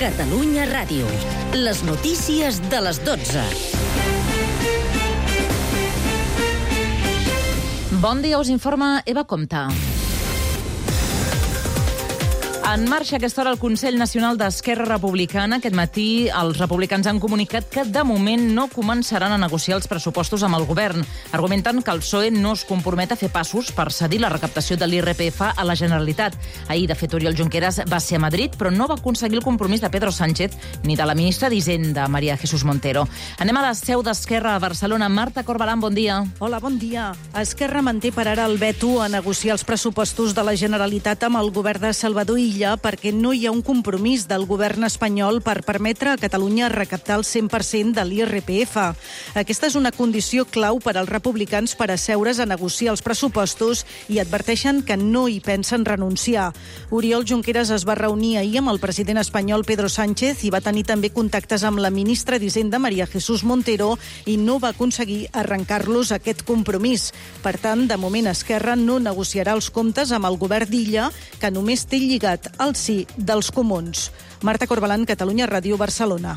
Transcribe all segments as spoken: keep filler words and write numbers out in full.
Catalunya Ràdio. Les notícies de les dotze. Bon dia, us informa Eva Comte. En marxa a aquesta hora el Consell Nacional d'Esquerra Republicana. Aquest matí els republicans han comunicat que de moment no començaran a negociar els pressupostos amb el govern, argumentant que el P S O E no es compromet a fer passos per cedir la recaptació de l'I R P F a la Generalitat. Ahir, de fet, Oriol Junqueras va ser a Madrid, però no va aconseguir el compromís de Pedro Sánchez ni de la ministra d'Hisenda, María Jesús Montero. Anem a la seu d'Esquerra a Barcelona. Marta Corbalán, bon dia. Hola, bon dia. Esquerra manté per ara el veto a negociar els pressupostos de la Generalitat amb el govern de Salvador Illa perquè no hi ha un compromís del govern espanyol per permetre a Catalunya recaptar el cent per cent de l'I R P F. Aquesta és una condició clau per als republicans per asseure's a negociar els pressupostos i adverteixen que no hi pensen renunciar. Oriol Junqueras es va reunir ahir amb el president espanyol Pedro Sánchez i va tenir també contactes amb la ministra d'Hisenda María Jesús Montero i no va aconseguir arrencar-los aquest compromís. Per tant, de moment Esquerra no negociarà els comptes amb el govern d'Illa, que només té lligat al sí dels comuns. Marta Corbalán, Catalunya Ràdio, Barcelona.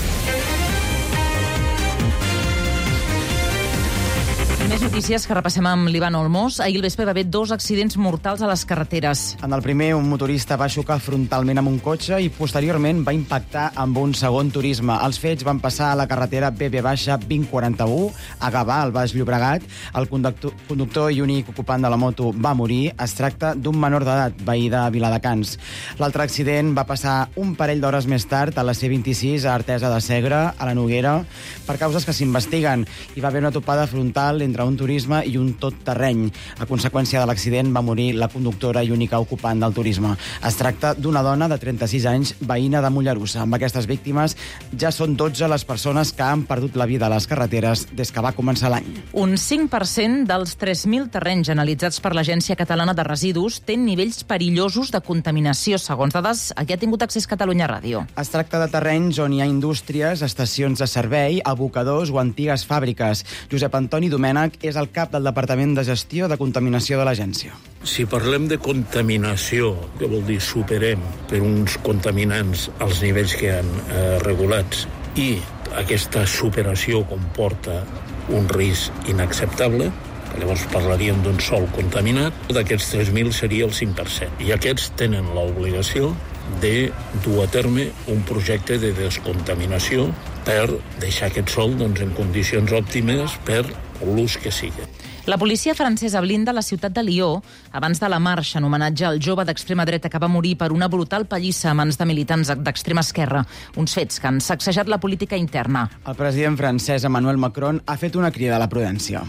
Més notícies que repassem amb l'Ivan Olmos. Ahir al vespre va haver dos accidents mortals a les carreteres. En el primer, un motorista va xocar frontalment amb un cotxe i posteriorment va impactar amb un segon turisme. Els fets van passar a la carretera B B vint quaranta-u a Gavà, al Baix Llobregat. El conductor, conductor i únic ocupant de la moto va morir. Es tracta d'un menor d'edat, veí de Viladecans. L'altre accident va passar un parell d'hores més tard a la C vint-i-sis a Artesa de Segre, a la Noguera, per causes que s'investiguen. Hi va haver una topada frontal entre un turisme i un tot terreny. A conseqüència de l'accident va morir la conductora i única ocupant del turisme. Es tracta d'una dona de trenta-sis anys, veïna de Mollerussa. Amb aquestes víctimes ja són dotze les persones que han perdut la vida a les carreteres des que va començar l'any. Un cinc per cent dels tres mil terrenys analitzats per l'Agència Catalana de Residus tenen nivells perillosos de contaminació, segons dades a què ha tingut accés Catalunya Ràdio. Es tracta de terrenys on hi ha indústries, estacions de servei, abocadors o antigues fàbriques. Josep Antoni Domènech és el cap del Departament de Gestió de Contaminació de l'agència. Si parlem de contaminació, que vol dir superem per uns contaminants als nivells que han eh, regulats, i aquesta superació comporta un risc inacceptable, llavors parlaríem d'un sòl contaminat, d'aquests tres mil seria el cinc per cent. I aquests tenen l'obligació de dur a terme un projecte de descontaminació per deixar aquest sòl doncs, en condicions òptimes per l'ús que sigui. La policia francesa blinda la ciutat de Lió abans de la marxa en homenatge al jove d'extrema dreta que va morir per una brutal pallissa a mans de militants d'extrema esquerra. Uns fets que han sacsejat la política interna. El president francès Emmanuel Macron ha fet una crida a la prudència.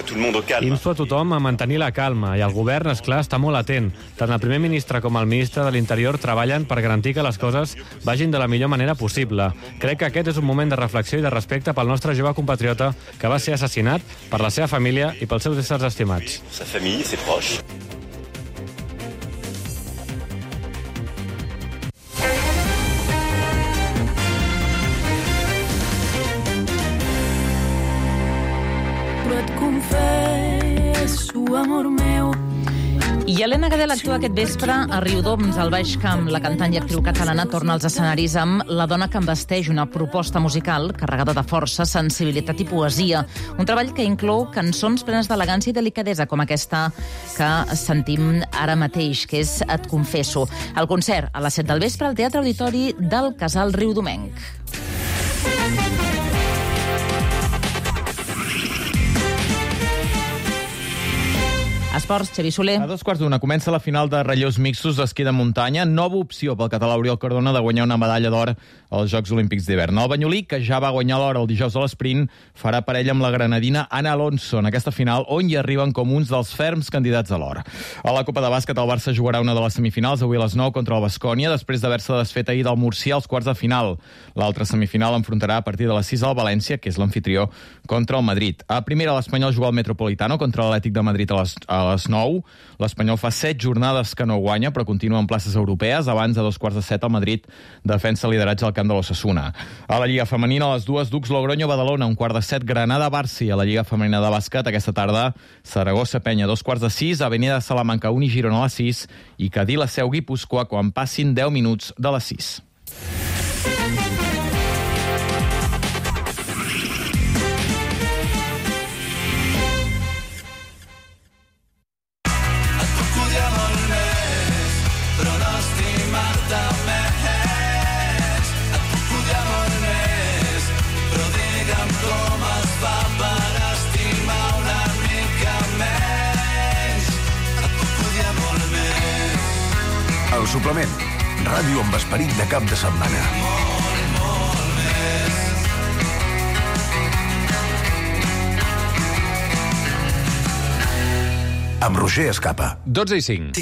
Insto a tothom a mantenir la calma i el govern, esclar, està molt atent. Tant el primer ministre com el ministre de l'Interior treballen per garantir que les coses vagin de la millor manera possible. Crec que aquest és un moment de reflexió i de respecte pel nostre jove compatriota que va ser assassinat, per la seva família i pels seus éssers estimats. Sa famille, ses proches. Però et confesso, amor meu. I Helena Gadel actua aquest vespre a Riudoms, al Baix Camp. La cantant i actriu catalana torna als escenaris amb La dona que em vesteix, una proposta musical carregada de força, sensibilitat i poesia. Un treball que inclou cançons plenes d'elegància i delicadesa, com aquesta que sentim ara mateix, que és Et confesso. El concert a les set del vespre al Teatre Auditori del Casal Riudomenc. Esports, Xavi Soler. A dos quarts d'una comença la final de relleus mixtos d'esquí de muntanya. Nova opció pel català Oriol Cardona de guanyar una medalla d'or als Jocs Olímpics d'hivern. El banyolí, que ja va guanyar l'or el dijous a l'esprint, farà parella amb la granadina Anna Alonso en aquesta final, on hi arriben com uns dels ferms candidats a l'or. A la Copa de Bàsquet, el Barça jugarà una de les semifinals avui a les nou contra el Baskonia, després d'haver-se desfet ahir del Murcia als quarts de final. L'altra semifinal enfrontarà a partir de les sis al València, que és l'anfitrió, contra el Madrid. A primera, l'Espanyol juga al Metropolitano contra l'Atlètic de Madrid a les, a les nou. L'Espanyol fa set jornades que no guanya, però continua en places europees. Abans, a dos quarts de set, el Madrid defensa lideratge al camp de l'Osasuna. A la Lliga Femenina, a les dues, Dux Logroño-Badalona, un quart de set, Granada-Barça. A la Lliga Femenina de bàsquet, aquesta tarda, Saragossa-Penya, dos quarts de sis, Avenida de Salamanca, un i Girona a les sis, i Cadí-La Seu Guipúscoa quan passin deu minuts de les sis. El suplement. Ràdio amb esperit de cap de setmana. Amb Roger Escapa. dotze i cinc.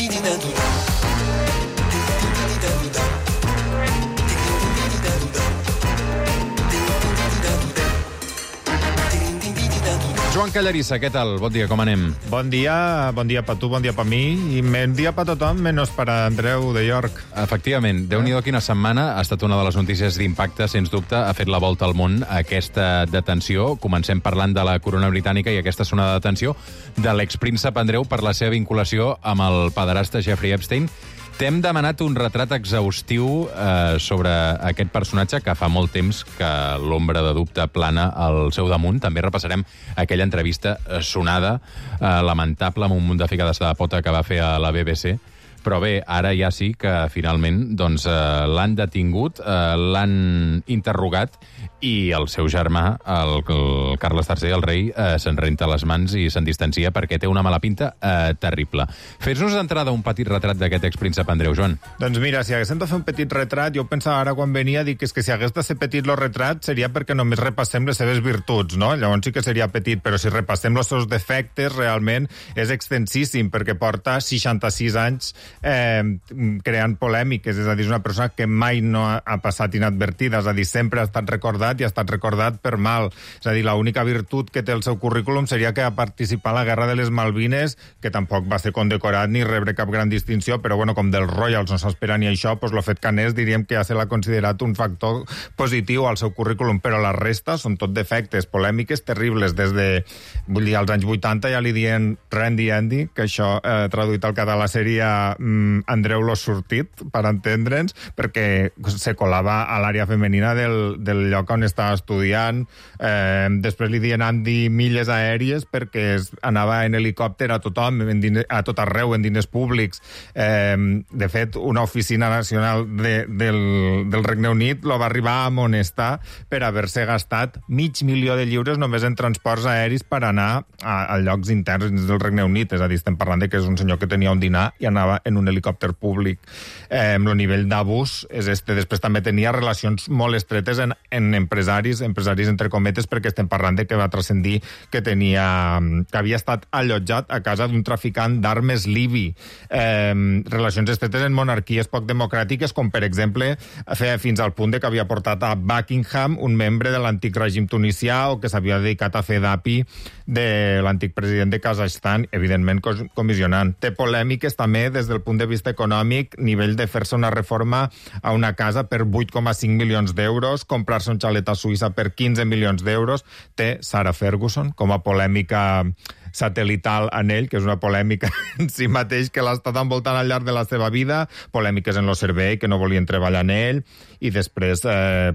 Joan Callarissa, què tal? Bon dia, com anem? Bon dia, bon dia per tu, bon dia per mi, i bon dia per tothom, menys per Andreu de York. Efectivament, Déu-n'hi-do quina setmana, ha estat una de les notícies d'impacte, sens dubte, ha fet la volta al món aquesta detenció. Comencem parlant de la corona britànica i aquesta sonada detenció de l'expríncep Andreu per la seva vinculació amb el pederasta Jeffrey Epstein. T'hem demanat un retrat exhaustiu eh, sobre aquest personatge que fa molt temps que l'ombra de dubte plana al seu damunt. També repassarem aquella entrevista sonada, eh, lamentable, amb un munt de ficades de pota que va fer a la B B C. Però bé, ara ja sí que finalment doncs, eh, l'han detingut, eh, l'han interrogat i el seu germà, el, el Carles tercer, el rei, eh, se'n renta les mans i se'n distancia perquè té una mala pinta eh, terrible. Fes-nos d'entrada un petit retrat d'aquest expríncep Andreu, Joan. Doncs mira, si haguéssim de fer un petit retrat, jo pensava ara quan venia, dic que, és que si hagués de ser petit el retrat seria perquè només repassem les seves virtuts, no? Llavors sí que seria petit, però si repassem els seus defectes, realment és extensíssim, perquè porta seixanta-sis anys eh, creant polèmiques, és a dir, és una persona que mai no ha, ha passat inadvertida, és a dir, sempre ha estat recordat i ha estat recordat per mal. És a dir, l'única virtut que té el seu currículum seria que va participar a la Guerra de les Malvines, que tampoc va ser condecorat ni rebre cap gran distinció, però bueno, com dels Royals no s'espera ni això, doncs el fet que anés diríem que ja se l'ha considerat un factor positiu al seu currículum, però la resta són tot defectes, polèmiques terribles, des de, vull dir, als anys vuitanta ja li diuen Randy Andy, que això eh, traduït al català seria mm, Andreu lo sortit, per entendre'ns, perquè se colava a l'àrea femenina del, del lloc on estava estudiant. Eh, després li diuen Andy milles aèries perquè es, anava en helicòpter a tothom, en diner, a tot arreu, en diners públics. Eh, de fet, una oficina nacional de, del, del Regne Unit lo va arribar a amonestar per haver-se gastat mig milió de lliures només en transports aèris per anar a, a llocs interns del Regne Unit. És a dir, estem parlant de que és un senyor que tenia un dinar i anava en un helicòpter públic. Eh, el nivell d'abús és este. Després també tenia relacions molt estretes en, en empresaris, empresaris entre cometes, perquè estem parlant de que va transcendir que tenia, que havia estat allotjat a casa d'un traficant d'armes libi. Eh, relacions estretes en monarquies poc democràtiques, com per exemple feia fins al punt de que havia portat a Buckingham un membre de l'antic règim tunisià o que s'havia dedicat a fer d'api de l'antic president de Kazakhstan, evidentment comissionant. Té polèmiques també des del punt de vista econòmic, nivell de fer-se una reforma a una casa per vuit coma cinc milions d'euros, comprar-se un xalet a Suïssa per quinze milions d'euros. Té Sarah Ferguson com a polèmica satelital en ell, que és una polèmica en si mateix que l'ha estat envoltant al llarg de la seva vida, polèmiques en el servei, que no volien treballar en ell, i després eh,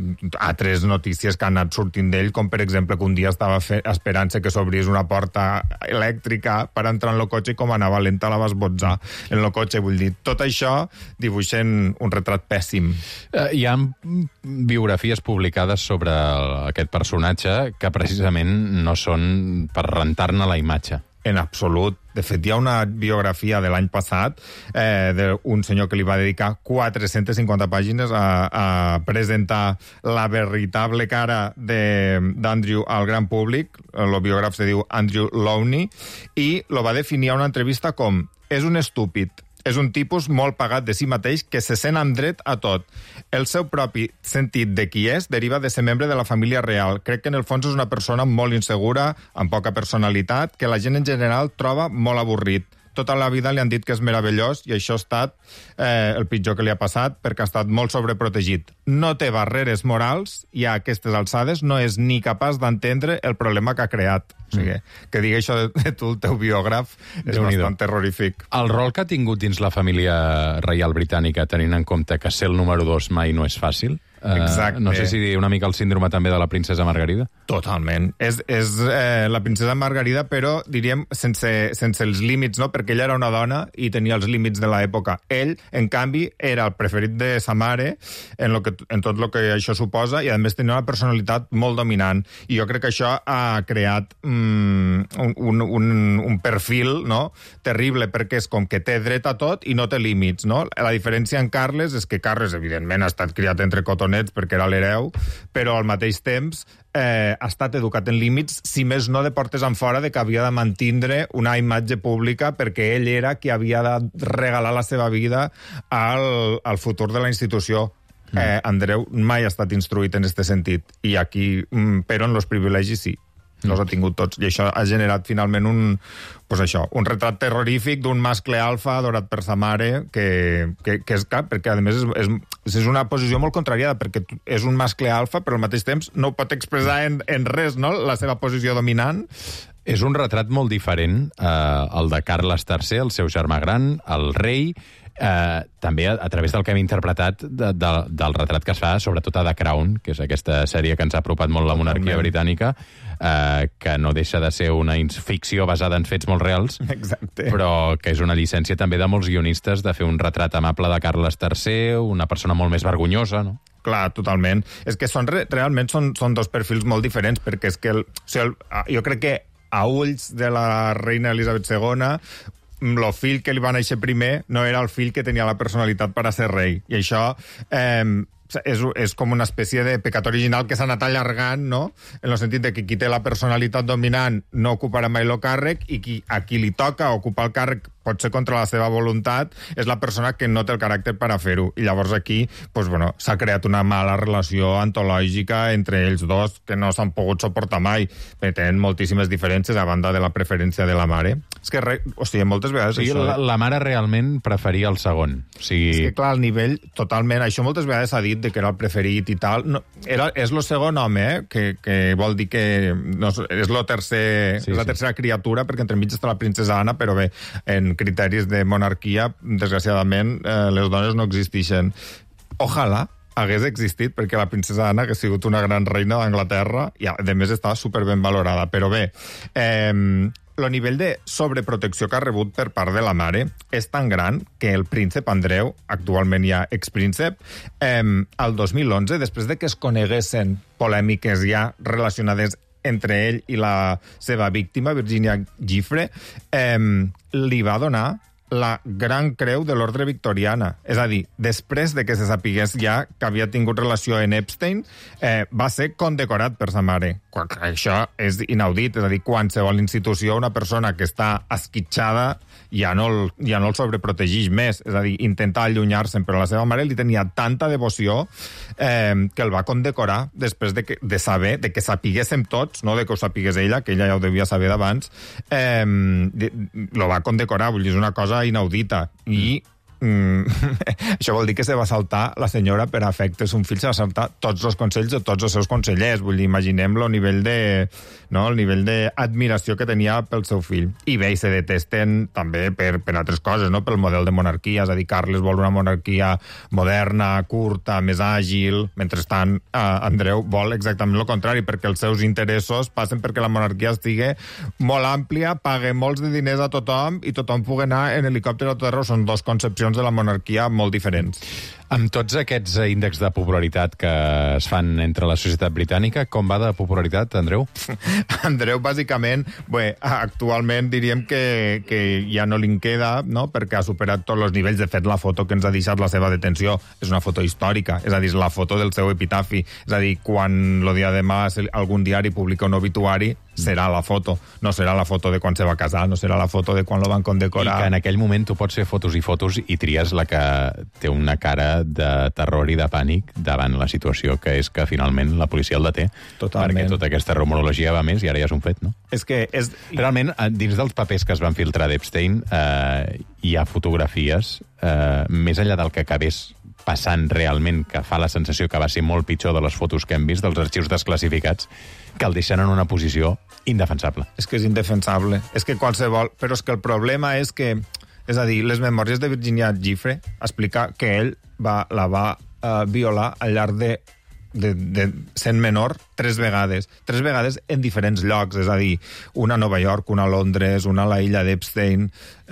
altres notícies que han anat sortint d'ell, com per exemple que un dia estava esperant-se que s'obrís una porta elèctrica per entrar en el cotxe i com anava lenta la va esbotzar en el cotxe. Vull dir, tot això dibuixen un retrat pèssim. Eh, hi ha biografies publicades sobre aquest personatge que precisament no són per rentar-ne la imatge. En absolut. De fet, hi ha una biografia de l'any passat eh, d'un senyor que li va dedicar quatre-centes cinquanta pàgines a, a presentar la veritable cara d'Andrew al gran públic. El biògraf se diu Andrew Lowney i lo va definir a una entrevista com: és un estúpid. És un tipus molt pagat de si mateix que se sent amb dret a tot. El seu propi sentit de qui és deriva de ser membre de la família real. Crec que en el fons és una persona molt insegura, amb poca personalitat, que la gent en general troba molt avorrit. tota la vida li han dit que és meravellós i això ha estat eh, el pitjor que li ha passat perquè ha estat molt sobreprotegit. No té barreres morals i a aquestes alçades no és ni capaç d'entendre el problema que ha creat. O sigui, que digui això de, de tu, el teu biògraf, és bastant terrorífic. El rol que ha tingut dins la família reial britànica, tenint en compte que ser el número dos mai no és fàcil, Exacte. Uh, no sé si una mica el síndrome també de la princesa Margarida. Totalment. És, és eh, la princesa Margarida, però diríem sense, sense els límits, no? Perquè ella era una dona i tenia els límits de l'època. Ell, en canvi, era el preferit de sa mare en, lo que, en tot el que això suposa i, a més, tenia una personalitat molt dominant. I jo crec que això ha creat mm, un, un, un, un perfil, no?, terrible, perquè és com que té dret a tot i no té límits, no? La diferència en Carles és que Carles, evidentment, ha estat criat entre cotonets perquè era l'hereu, però al mateix temps eh, ha estat educat en límits, si més no de portes en fora de que havia de mantindre una imatge pública perquè ell era qui havia de regalar la seva vida al, al futur de la institució. Mm. Eh, Andreu mai ha estat instruït en aquest sentit, i aquí, però en els privilegis sí. No els ha tingut tots, i això ha generat finalment un, pues això, un retrat terrorífic d'un mascle alfa adorat per sa mare, que, que, que és cap, perquè a més és, és, és una posició molt contrariada, perquè és un mascle alfa, però al mateix temps no pot expressar en, en res, no?, la seva posició dominant. És un retrat molt diferent, eh, el de Carles tercer, el seu germà gran, el rei, Eh, també a, a través del que hem interpretat de, de, del retrat que es fa, sobretot a The Crown, que és aquesta sèrie que ens ha apropat molt la monarquia britànica, eh, que no deixa de ser una ficció basada en fets molt reals, Exacte. Però que és una llicència també de molts guionistes de fer un retrat amable de Carles tercer, una persona molt més vergonyosa, no? Clar, totalment. És que són, realment són, són dos perfils molt diferents, perquè és que el, o sigui, el, jo crec que a ulls de la reina Elisabet segona, el fill que li va néixer primer no era el fill que tenia la personalitat per a ser rei. I això eh, és, és com una espècie de pecat original que s'ha anat allargant, no?, en el sentit de que qui té la personalitat dominant no ocuparà mai el càrrec i qui, a qui li toca ocupar el càrrec pot ser contra la seva voluntat, és la persona que no té el caràcter per a fer-ho. I llavors aquí pues, bueno, s'ha creat una mala relació antològica entre ells dos que no s'han pogut suportar mai, perquè tenen moltíssimes diferències a banda de la preferència de la mare. És que, re, o sigui, moltes vegades... Sí, això... la, la mare realment preferia el segon. O sigui... És que, clar, al nivell, totalment... Això moltes vegades s'ha dit de que era el preferit i tal. No, era, és el segon home, eh? que, que vol dir que no, és, lo tercer, sí, és la tercera sí. criatura, perquè entremig està la princesa Anna, però bé, en criteris de monarquia, desgraciadament, eh, les dones no existeixen. Ojalà hagués existit, perquè la princesa Anna hagués sigut una gran reina d'Anglaterra i, a més, estava superben valorada. Però bé, eh, el nivell de sobreprotecció que ha rebut per part de la mare és tan gran que el príncep Andreu, actualment ja expríncep, eh, el dos mil onze, després de que es coneguessin polèmiques ja relacionades entre ell i la seva víctima, Virginia Giuffre, eh, li va donar la Gran Creu de l'Ordre Victoriana. És a dir, després de que se sapigués ja que havia tingut relació amb Epstein, eh, va ser condecorat per sa mare. Això és inaudit, és a dir, qualsevol institució, una persona que està esquitxada ja no, el, ja no el sobreprotegeix més, és a dir, intenta allunyar-se'n, però la seva mare li tenia tanta devoció eh, que el va condecorar després de, que, de saber, de que sapiguéssim tots, no de que ho sapigués ella, que ella ja ho devia saber d'abans, eh, de, lo va condecorar, vull dir, és una cosa inaudita. I mm, això vol dir que se va saltar la senyora per afectes. Un fill se va saltar tots els consells de tots els seus consellers. Vull dir, imaginem-lo el nivell de, no, el nivell d'admiració que tenia pel seu fill. I bé, i se detesten també per, per altres coses, no? Pel model de monarquia. És a dir, Carles vol una monarquia moderna, curta, més àgil. Mentrestant, eh, Andreu vol exactament el contrari, perquè els seus interessos passen perquè la monarquia estigui molt àmplia, pague molts de diners a tothom i tothom pugui anar en helicòpter a tot arreu. Són dos concepcions de la monarquia molt diferents. Amb tots aquests índexs de popularitat que es fan entre la societat britànica, com va de popularitat, Andreu? Andreu, bàsicament, bé, actualment diríem que, que ja no li queda, no?, perquè ha superat tots els nivells. De fet, la foto que ens ha deixat la seva detenció és una foto històrica, és a dir, la foto del seu epitafi. És a dir, quan el dia de demà algun diari publica un obituari, serà la foto. No serà la foto de quan se va casar, no serà la foto de quan lo van condecorar. I que en aquell moment tu pots fer fotos i fotos i tries la que té una cara de terror i de pànic davant la situació, que és que finalment la policia el deté. Totalment. Perquè tota aquesta rumorologia va més i ara ja és un fet, no? És que és... Realment, dins dels papers que es van filtrar d'Epstein, eh, hi ha fotografies, eh, més enllà del que acabés passant realment, que fa la sensació que va ser molt pitjor de les fotos que hem vist, dels arxius desclassificats, que el deixen en una posició indefensable. És que és indefensable. És que qualsevol... Però és que el problema és que... És a dir, les memòries de Virginia Giuffre explica que ell va, la va uh, violar al llarg de, de, de sent menor tres vegades. Tres vegades en diferents llocs. És a dir, una a Nova York, una a Londres, una a la illa d'Epstein.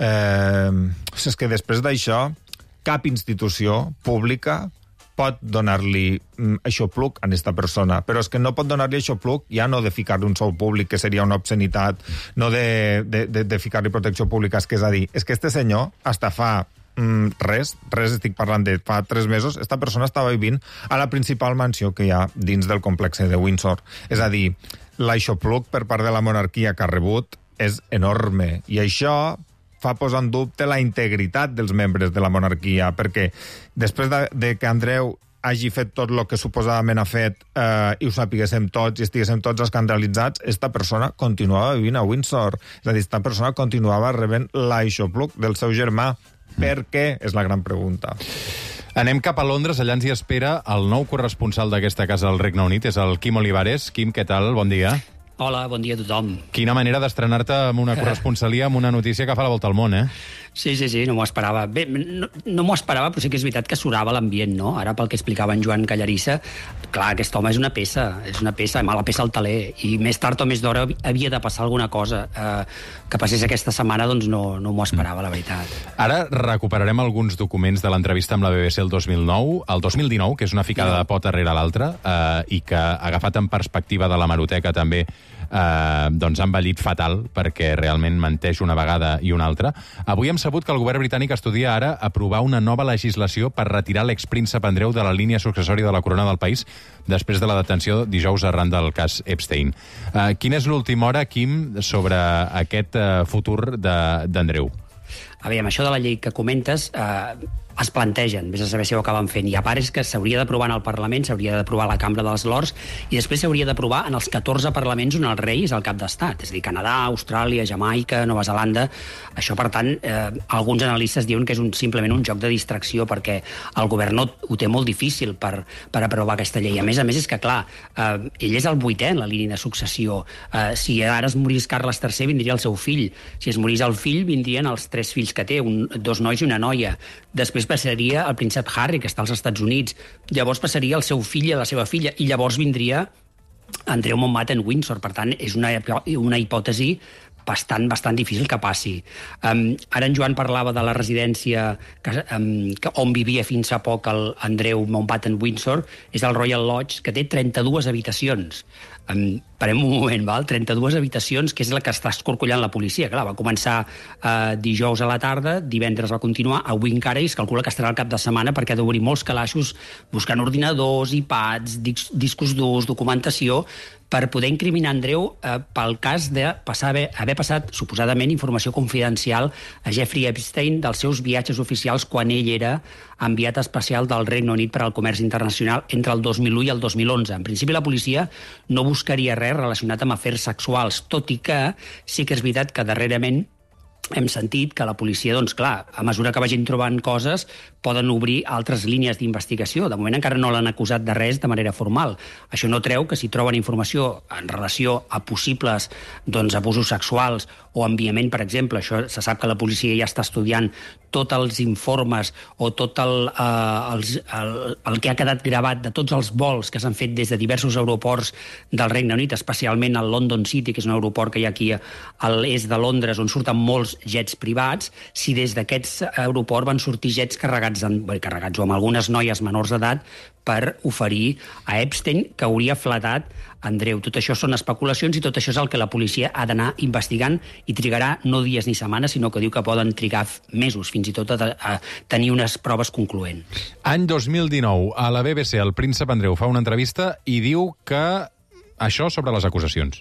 Eh, és que després d'això, cap institució pública pot donar-li mm, aixopluc a aquesta persona, però és que no pot donar-li aixopluc ja no de ficar-li un sou públic, que seria una obscenitat, no de, de, de, de ficar-li protecció pública, és que és a dir, és que este senyor, hasta fa mm, res, res estic parlant de fa tres mesos, esta persona estava vivint a la principal mansió que hi ha dins del complexe de Windsor. És a dir, l'aixopluc per part de la monarquia que ha rebut és enorme, i això fa posar en dubte la integritat dels membres de la monarquia, perquè després de, de que Andreu hagi fet tot el que suposadament ha fet eh, i ho sapiguéssim tots i estiguéssim tots escandalitzats, esta persona continuava vivint a Windsor. És a dir, esta persona continuava rebent l'aixopluc del seu germà. Per què? És la gran pregunta. Anem cap a Londres, allà ens hi espera el nou corresponsal d'aquesta casa del Regne Unit, és el Quim Olivares. Quim, què tal? Bon dia. Hola, bon dia a tothom. Quina manera d'estrenar-te amb una corresponsalia, amb una notícia que fa la volta al món, eh? Sí, sí, sí, no m'ho esperava. Bé, no, no m'ho esperava, però sí que és veritat que surava l'ambient, no? Ara, pel que explicava en Joan Callarissa, clar, aquest home és una peça, és una peça, mala peça al taler, i més tard o més d'hora havia de passar alguna cosa. Eh, que passés aquesta setmana, doncs no, no m'ho esperava, la veritat. Ara recuperarem alguns documents de l'entrevista amb la B B C el dos mil nou, el dos mil dinou, que és una ficada de pot darrere l'altra, eh, i que, agafat en perspectiva de l'hemeroteca també, eh, doncs ha envellit fatal, perquè realment menteix una vegada i una altra. Avui hem sabut que el govern britànic estudia ara aprovar una nova legislació per retirar l'expríncep Andreu de la línia successòria de la corona del país després de la detenció dijous arran del cas Epstein. Uh, quina és l'última hora, Quim, sobre aquest uh, futur d'Andreu? A veure, amb això de la llei que comentes, eh, es plantegen, vés a saber si ho acaben fent, i a part és que s'hauria d'aprovar en el Parlament, s'hauria d'aprovar a la Cambra dels Lords, i després s'hauria d'aprovar en els catorze parlaments on el rei és el cap d'estat, és a dir, Canadà, Austràlia, Jamaica, Nova Zelanda. Això, per tant, eh, alguns analistes diuen que és un, simplement un joc de distracció, perquè el govern no, ho té molt difícil per, per aprovar aquesta llei. A més a més, és que, clar, eh, ell és el vuitè en la línia de successió. Eh, si ara es morís Carles tercer, vindria el seu fill. Si es morís el fill, vindrien els tres fills que té, un, dos nois i una noia. Després passaria el príncep Harry, que està als Estats Units. Llavors passaria el seu fill i la seva filla, i llavors vindria Andreu Mountbatten Windsor. Per tant, és una, una hipòtesi bastant, bastant difícil que passi. Um, ara en Joan parlava de la residència que, um, que, on vivia fins a poc el Andreu Mountbatten Windsor, és el Royal Lodge, que té trenta-dues habitacions. Um, parem un moment, val? trenta-dues habitacions, que és la que està escorcollant la policia. Clar, va començar uh, dijous a la tarda, divendres va continuar, avui encara, i es calcula que estarà al cap de setmana perquè ha d'obrir molts calaixos buscant ordinadors, iPads, dis discos durs, documentació, per poder incriminar Andreu eh, pel cas de passar, haver, haver passat, suposadament, informació confidencial a Jeffrey Epstein dels seus viatges oficials quan ell era enviat especial del Regne Unit per al comerç internacional entre el dos mil u i el dos mil onze. En principi, la policia no buscaria res relacionat amb afers sexuals, tot i que sí que és veritat que darrerament hem sentit que la policia, doncs clar, a mesura que vagin trobant coses, poden obrir altres línies d'investigació. De moment encara no l'han acusat de res de manera formal. Això no treu que si troben informació en relació a possibles doncs, abusos sexuals o enviament, per exemple, això se sap que la policia ja està estudiant tots els informes o tot el, eh, els, el, el que ha quedat gravat de tots els vols que s'han fet des de diversos aeroports del Regne Unit, especialment al London City, que és un aeroport que hi ha aquí a l'est de Londres, on surten molts jets privats, si des d'aquests aeroports van sortir jets carregats, en, bé, carregats o amb algunes noies menors d'edat per oferir a Epstein, que hauria flatat Andreu. Tot això són especulacions i tot això és el que la policia ha d'anar investigant i trigarà no dies ni setmanes, sinó que diu que poden trigar mesos, fins i tot a, a tenir unes proves concloents. Any dos mil dinou, a la B B C, el príncep Andreu fa una entrevista i diu que això sobre les acusacions.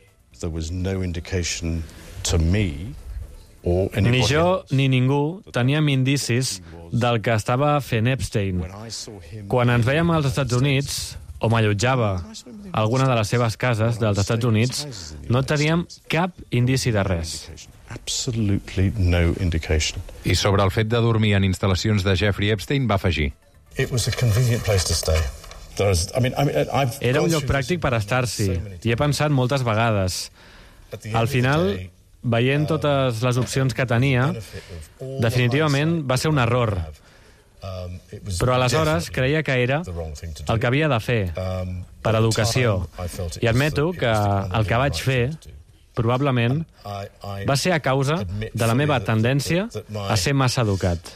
there was no indication to me or anybody Ni jo else. ni ningú teníem indicis del que estava fent Epstein. Quan ens veiem als Estats Units, o m'allotjava a alguna de les seves cases dels Estats Units, no teníem cap indici de res. Absolutely no indication. I sobre el fet de dormir en instal·lacions de Jeffrey Epstein va afegir: It was a convenient place to stay. There was, I mean, I mean, I've Era un gone lloc through pràctic this per estar-s'hi. so many Hi he pensat moltes vegades. Al final, veient totes les opcions que tenia, definitivament va ser un error. Però aleshores creia que era el que havia de fer, per educació. I admeto que el que vaig fer, probablement, va ser a causa de la meva tendència a ser massa educat.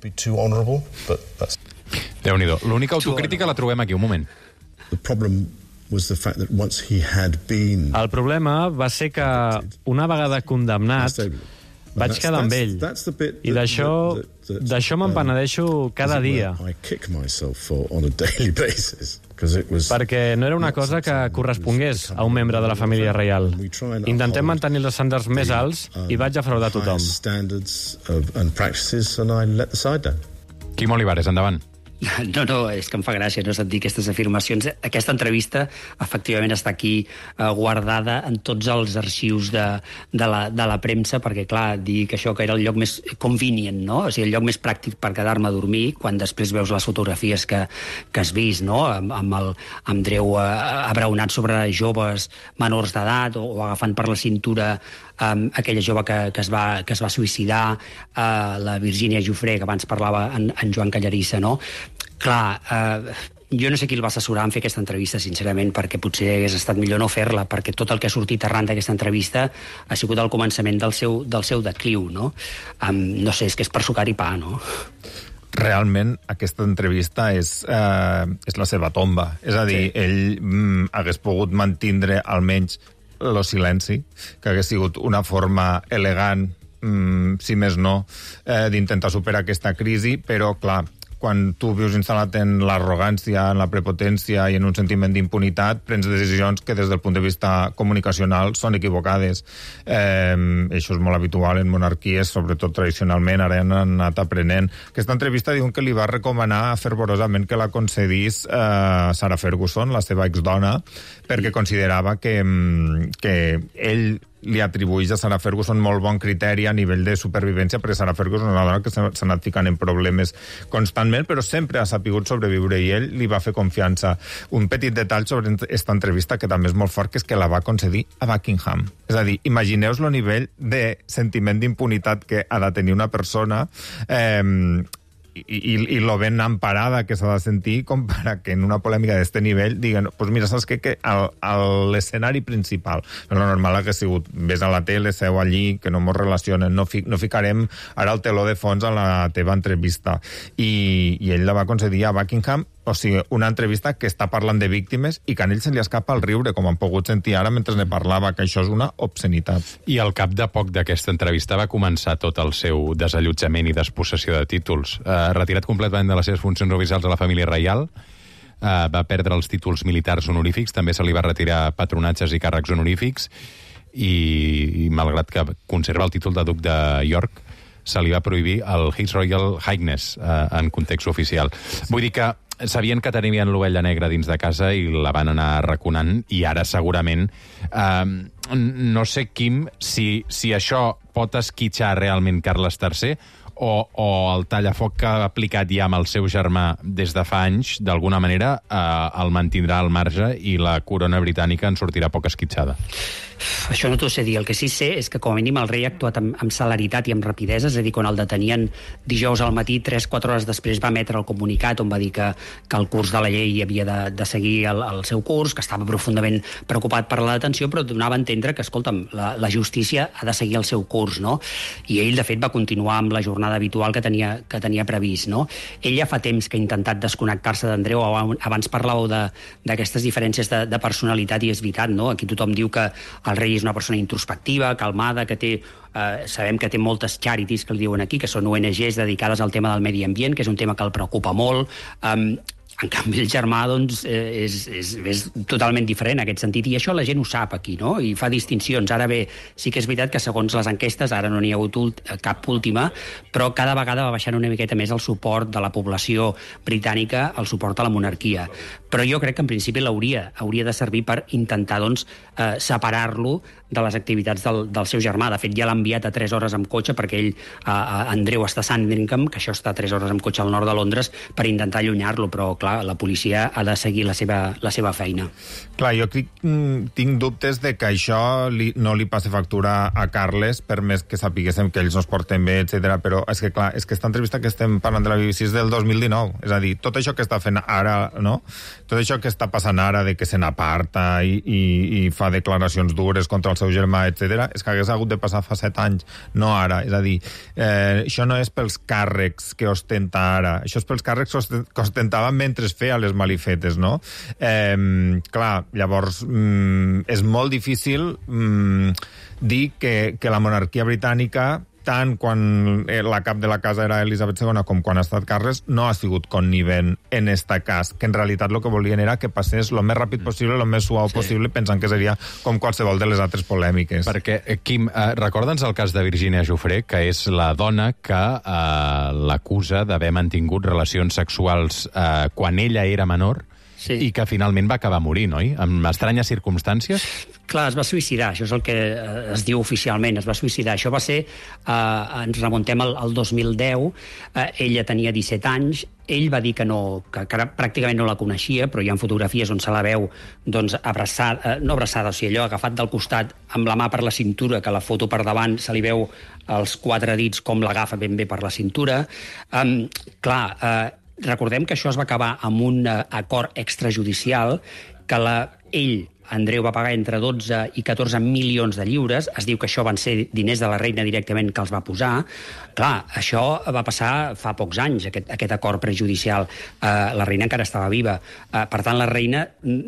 Déu-n'hi-do. L'única autocrítica la trobem aquí, un moment. The problem was the fact that once he had been... El problema va ser que, una vegada condemnat, vaig quedar amb ell. I d'això d'això me'n penedeixo cada dia. Perquè no era una cosa que correspongués a un membre de la família reial. Intentem mantenir els estàndards més alts i vaig defraudar tothom. Quim Olivares, endavant. No, no, és que em fa gràcia no sentir aquestes afirmacions. Aquesta entrevista, efectivament, està aquí eh, guardada en tots els arxius de, de, la, de la premsa, perquè, clar, dir que això que era el lloc més convenient, no? O sigui, el lloc més pràctic per quedar-me a dormir, quan després veus les fotografies que, que has vist, no? Amb, amb el amb Andreu eh, abraonat sobre joves menors d'edat o, o agafant per la cintura um, aquella jove que, que, es va, que es va suïcidar, uh, la Virgínia Jofré, que abans parlava en, en Joan Callarissa, no? Clar, eh, jo no sé qui el va assessorar en fer aquesta entrevista, sincerament, perquè potser hagués estat millor no fer-la, perquè tot el que ha sortit arran d'aquesta entrevista ha sigut el començament del seu, del seu decliu, no? Um, no sé, és que és per sucar i pa, no? Realment, aquesta entrevista és, eh, és la seva tomba. És a dir, sí. ell mm, hagués pogut mantindre almenys el silenci, que hagués sigut una forma elegant, mm, si més no, eh, d'intentar superar aquesta crisi, però, clar, quan tu vius instal·lat en l'arrogància, en la prepotència i en un sentiment d'impunitat, prens decisions que des del punt de vista comunicacional són equivocades. Eh, això és molt habitual en monarquies, sobretot tradicionalment, ara han anat aprenent. Aquesta entrevista diuen que li va recomanar fervorosament que la concedís eh, Sarah Ferguson, la seva exdona, perquè considerava que, que ell li atribueix a Sarah Ferguson molt bon criteri a nivell de supervivència, perquè Sarah Ferguson és una dona que s'ha anat ficant en problemes constantment, però sempre ha sapigut sobreviure i ell li va fer confiança. Un petit detall sobre aquesta entrevista que també és molt fort, que és que la va concedir a Buckingham. És a dir, imagineu-vos el nivell de sentiment d'impunitat que ha de tenir una persona eh, i, i, i lo ben emparada que s'ha de sentir com per que en una polèmica d'este nivell diguen, pues mira, saps què? Que l'escenari principal, lo normal hauria sigut, ves a la tele, seu allí, que no mos relacionen, no, fi, no ficarem ara el teló de fons a la teva entrevista. I, i ell la va concedir a Buckingham, o sigui, una entrevista que està parlant de víctimes i que a ell se li escapa el riure, com han pogut sentir ara mentre ne parlava, que això és una obscenitat. I al cap de poc d'aquesta entrevista va començar tot el seu desallotjament i despossessió de títols. Eh, retirat completament de les seves funcions oficials a la família reial, eh, va perdre els títols militars honorífics, també se li va retirar patronatges i càrrecs honorífics, i, i malgrat que conserva el títol de duc de York, se li va prohibir el His Royal Highness eh, en context oficial. Vull dir que sabien que tenien l'ovella negra dins de casa i la van anar arraconant, i ara segurament eh, no sé, Quim, si, si això pot esquitxar realment Carles tercer o, o el tallafoc que ha aplicat ja amb el seu germà des de fa anys, d'alguna manera eh, el mantindrà al marge i la corona britànica en sortirà poc esquitxada. Això no t'ho sé dir. El que sí sé és que com a mínim el rei ha actuat amb, amb celeritat i amb rapidesa, és a dir, quan el detenien dijous al matí, tres quatre hores després va emetre el comunicat on va dir que, que el curs de la llei havia de, de seguir el, el seu curs, que estava profundament preocupat per la detenció, però donava a entendre que, escolta'm, la, la justícia ha de seguir el seu curs, no? I ell, de fet, va continuar amb la jornada habitual que tenia, que tenia previst, no? Ell ja fa temps que ha intentat desconnectar-se d'Andreu, abans parlàveu d'aquestes diferències de, de personalitat, i és veritat, no? Aquí tothom diu que el rei és una persona introspectiva, calmada, que té, eh, sabem que té moltes charities que li diuen aquí, que són O N Ges dedicades al tema del medi ambient, que és un tema que el preocupa molt. Um, En canvi, el germà doncs, és, és, és totalment diferent en aquest sentit, i això la gent ho sap aquí, no? I fa distincions. Ara bé, sí que és veritat que segons les enquestes, ara no n'hi ha hagut ult, cap última, però cada vegada va baixant una miqueta més el suport de la població britànica, el suport a la monarquia. Però jo crec que en principi l'hauria, hauria de servir per intentar doncs, eh, separar-lo de les activitats del, del seu germà. De fet, ja l'ha enviat a tres hores amb cotxe, perquè ell, eh, Andreu, està a Sandringham, que això està a tres hores amb cotxe al nord de Londres, per intentar allunyar-lo, però clar, la policia ha de seguir la seva, la seva feina. Clar, jo crec, tinc dubtes de que això li, no li passi factura a Carles, per més que sapiguéssim que ells no es porten bé, etcètera. Però és que, clar, és que esta entrevista que estem parlant de la B B C és del dos mil dinou. És a dir, tot això que està fent ara, no? Tot això que està passant ara, de que se n'aparta i, i, i fa declaracions dures contra el seu germà, etcètera, és que hagués hagut de passar fa set anys, no ara. És a dir, eh, això no és pels càrrecs que ostenta ara, això és pels càrrecs que ostentava mentre feia les malifetes, no? Eh, clar, llavors, mm, és molt difícil mm, dir que, que la monarquia britànica, tant quan la cap de la casa era Elisabet segona com quan ha estat Carles, no ha sigut connivent en este cas, que en realitat el que volien era que passés el més ràpid possible, el més suau sí. possible, pensant que seria com qualsevol de les altres polèmiques. Perquè, Quim, eh, recorda'ns el cas de Virginia Giuffre, que és la dona que eh, l'acusa d'haver mantingut relacions sexuals eh, quan ella era menor, sí. i que finalment va acabar morint, oi? En estranyes circumstàncies? Clar, es va suïcidar, això és el que es diu oficialment, es va suïcidar. Això va ser, eh, ens remuntem al, al dos mil deu, eh, ella tenia disset anys, ell va dir que no, que, que pràcticament no la coneixia, però hi ha fotografies on se la veu doncs, abraçada, eh, no abraçada, o sigui, allò agafat del costat amb la mà per la cintura, que la foto per davant se li veu els quatre dits com l'agafa ben bé per la cintura. Um, clar, eh, recordem que això es va acabar amb un uh, acord extrajudicial que la, ell, Andreu, va pagar entre dotze i catorze milions de lliures. Es diu que això van ser diners de la reina directament que els va posar. Clar, això va passar fa pocs anys, aquest, aquest acord prejudicial. Uh, la reina encara estava viva. Uh, per tant, la reina,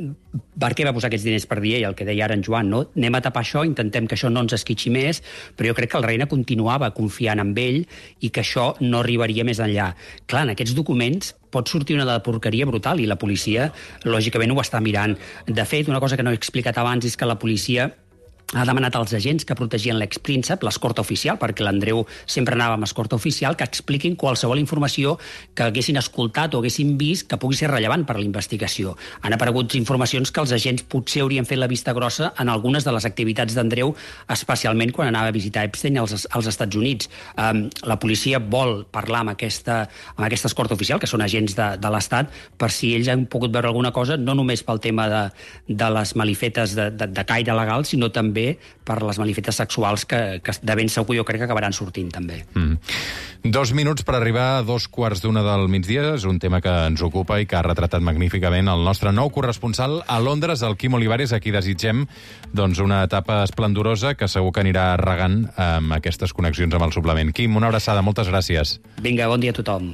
per què va posar aquests diners per dir ell, el que deia ara en Joan, no? Anem a tapar això, intentem que això no ens esquitxi més, però jo crec que la reina continuava confiant en ell i que això no arribaria més enllà. Clar, en aquests documents pot sortir una de porqueria brutal i la policia, lògicament, ho està mirant. De fet, una cosa que no he explicat abans és que la policia ha demanat als agents que protegien l'expríncep, l'escorta oficial, perquè l'Andreu sempre anava amb escorta oficial, que expliquin qualsevol informació que haguessin escoltat o haguessin vist que pugui ser rellevant per a la investigació. Han aparegut informacions que els agents potser haurien fet la vista grossa en algunes de les activitats d'Andreu, especialment quan anava a visitar Epstein als, als Estats Units. Um, la policia vol parlar amb aquesta, amb aquesta escorta oficial, que són agents de, de l'Estat, per si ells han pogut veure alguna cosa, no només pel tema de, de les malifetes de, de, de caire legal, sinó també per les malifetes sexuals que, que de ben segur jo crec que acabaran sortint també. Mm. Dos minuts per arribar a dos quarts d'una del migdia. És un tema que ens ocupa i que ha retratat magníficament el nostre nou corresponsal a Londres, el Quim Olivares, a qui desitgem doncs, una etapa esplendorosa que segur que anirà regant amb aquestes connexions amb el suplement. Quim, una abraçada, moltes gràcies. Vinga, bon dia a tothom.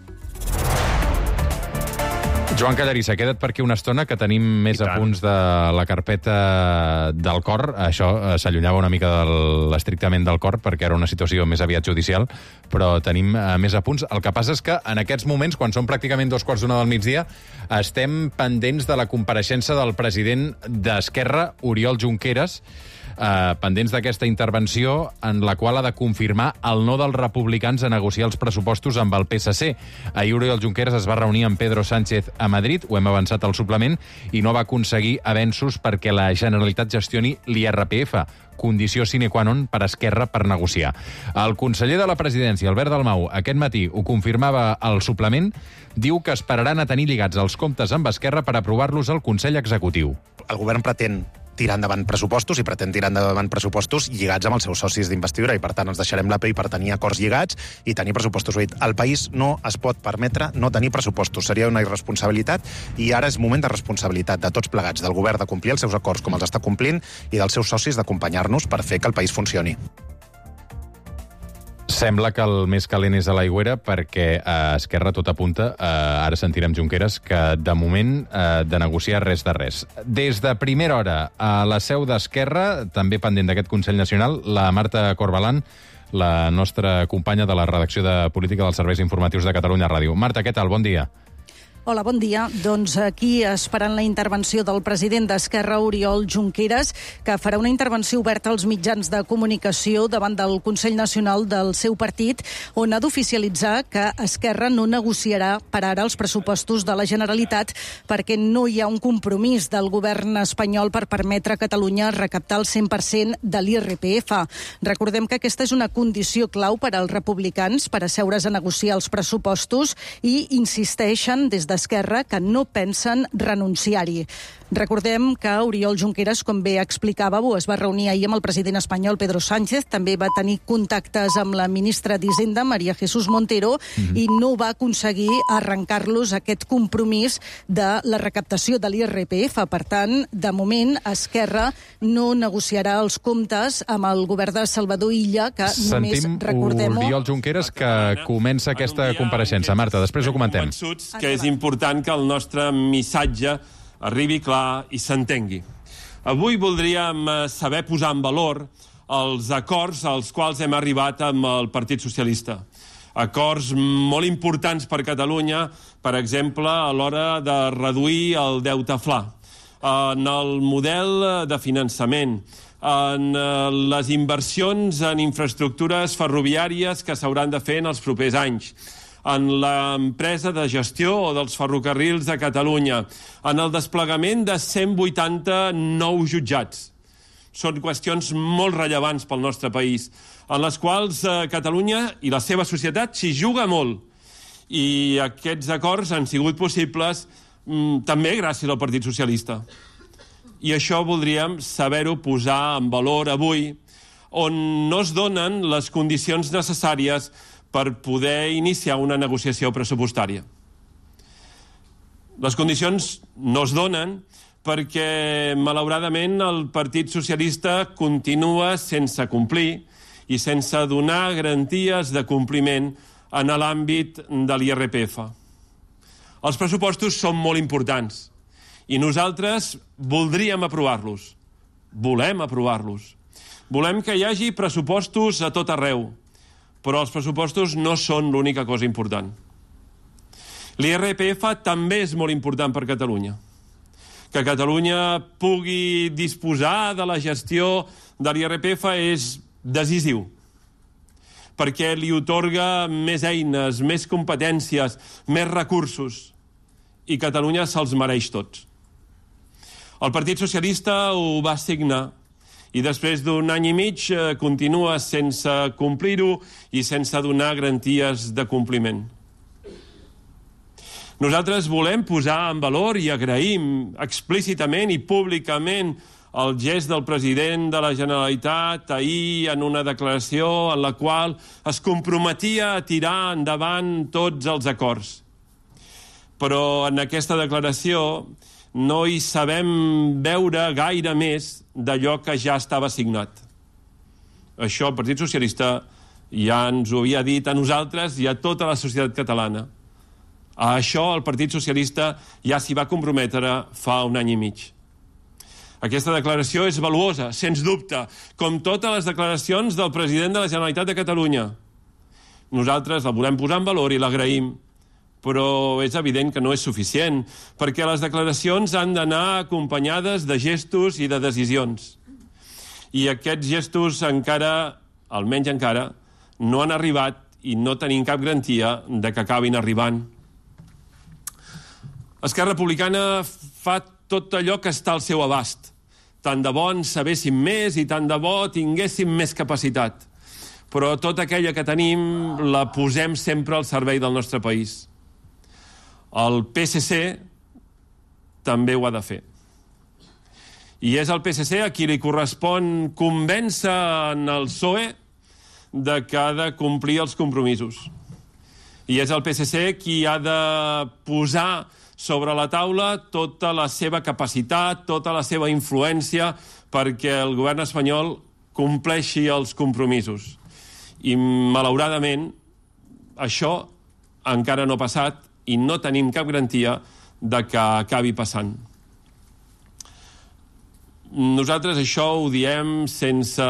Joan Callarissa, queda't per aquí una estona, que tenim més apunts de la carpeta del cor. Això eh, s'allunyava una mica del, estrictament del cor, perquè era una situació més aviat judicial, però tenim eh, més apunts. El que passa és que en aquests moments, quan són pràcticament dos quarts d'una del migdia, estem pendents de la compareixença del president d'Esquerra, Oriol Junqueras, Uh, pendents d'aquesta intervenció en la qual ha de confirmar el no dels republicans a negociar els pressupostos amb el P S C. Ahir Oriol Junqueras es va reunir amb Pedro Sánchez a Madrid, ho hem avançat al suplement, i no va aconseguir avenços perquè la Generalitat gestioni l'I R P F, condició sine qua non per Esquerra per negociar. El conseller de la Presidència, Albert Dalmau, aquest matí ho confirmava al suplement, diu que esperaran a tenir lligats els comptes amb Esquerra per aprovar-los al Consell Executiu. El govern pretén tirar endavant pressupostos i pretén tirar endavant pressupostos lligats amb els seus socis d'investidura i, per tant, ens deixarem la pell per tenir acords lligats i tenir pressupostos. El país no es pot permetre no tenir pressupostos. Seria una irresponsabilitat i ara és moment de responsabilitat de tots plegats, del govern de complir els seus acords com els està complint i dels seus socis d'acompanyar-nos per fer que el país funcioni. Sembla que el més calent és a l'aigüera perquè a Esquerra tot apunta, eh, ara sentirem Junqueras, que de moment eh, de negociar res de res. Des de primera hora a la seu d'Esquerra, també pendent d'aquest Consell Nacional, la Marta Corbalan, la nostra companya de la redacció de Política dels Serveis Informatius de Catalunya Ràdio. Marta, què tal? Bon dia. Hola, bon dia. Doncs aquí esperant la intervenció del president d'Esquerra, Oriol Junqueras, que farà una intervenció oberta als mitjans de comunicació davant del Consell Nacional del seu partit, on ha d'oficialitzar que Esquerra no negociarà per ara els pressupostos de la Generalitat perquè no hi ha un compromís del govern espanyol per permetre a Catalunya recaptar el cent per cent de l'I R P F. Recordem que aquesta és una condició clau per als republicans per asseure's a negociar els pressupostos i insisteixen des d'Esquerra que no pensen renunciar-hi. Recordem que Oriol Junqueras, com bé explicàveu, es va reunir ahir amb el president espanyol Pedro Sánchez, també va tenir contactes amb la ministra d'Hisenda, María Jesús Montero, mm-hmm. i no va aconseguir arrencar-los aquest compromís de la recaptació de l'I R P F. Per tant, de moment, Esquerra no negociarà els comptes amb el govern de Salvador Illa, que només, Sentim recordem-ho... Oriol Junqueras que comença aquesta compareixença. Marta, després ho comentem. Que és important que el nostre missatge arribi clar i s'entengui. Avui voldríem saber posar en valor els acords als quals hem arribat amb el Partit Socialista. Acords molt importants per Catalunya, per exemple, a l'hora de reduir el deute fla, en el model de finançament, en les inversions en infraestructures ferroviàries que s'hauran de fer en els propers anys, en l'empresa de gestió o dels ferrocarrils de Catalunya, en el desplegament de cent vuitanta nous jutjats. Són qüestions molt rellevants pel nostre país, en les quals Catalunya i la seva societat s'hi juga molt. I aquests acords han sigut possibles mm, també gràcies al Partit Socialista. I això voldríem saber-ho posar en valor avui, on no es donen les condicions necessàries per poder iniciar una negociació pressupostària. Les condicions no es donen perquè, malauradament, el Partit Socialista continua sense complir i sense donar garanties de compliment en l'àmbit de l'I R P F. Els pressupostos són molt importants i nosaltres voldríem aprovar-los. Volem aprovar-los. Volem que hi hagi pressupostos a tot arreu, però els pressupostos no són l'única cosa important. L'I R P F també és molt important per Catalunya. Que Catalunya pugui disposar de la gestió de l'I R P F és decisiu, perquè li atorga més eines, més competències, més recursos, i Catalunya se'ls mereix tots. El Partit Socialista ho va signar, i després d'un any i mig eh, continua sense complir-ho i sense donar garanties de compliment. Nosaltres volem posar en valor i agraïm explícitament i públicament el gest del president de la Generalitat ahir en una declaració en la qual es comprometia a tirar endavant tots els acords. Però en aquesta declaració no hi sabem veure gaire més d'allò que ja estava signat. Això el Partit Socialista ja ens ho havia dit a nosaltres i a tota la societat catalana. A això el Partit Socialista ja s'hi va comprometre fa un any i mig. Aquesta declaració és valuosa, sens dubte, com totes les declaracions del president de la Generalitat de Catalunya. Nosaltres la volem posar en valor i l'agraïm, però és evident que no és suficient, perquè les declaracions han d'anar acompanyades de gestos i de decisions. I aquests gestos encara, almenys encara, no han arribat i no tenim cap garantia de que acabin arribant. Esquerra Republicana fa tot allò que està al seu abast. Tant de bo en sabéssim més i tant de bo tinguéssim més capacitat. Però tota aquella que tenim la posem sempre al servei del nostre país. El P S C també ho ha de fer. I és el P S C a qui li correspon convèncer en el P S O E de que ha de complir els compromisos. I és el P S C qui ha de posar sobre la taula tota la seva capacitat, tota la seva influència perquè el govern espanyol compleixi els compromisos. I, malauradament, això encara no ha passat i no tenim cap garantia de que acabi passant. Nosaltres això ho diem sense,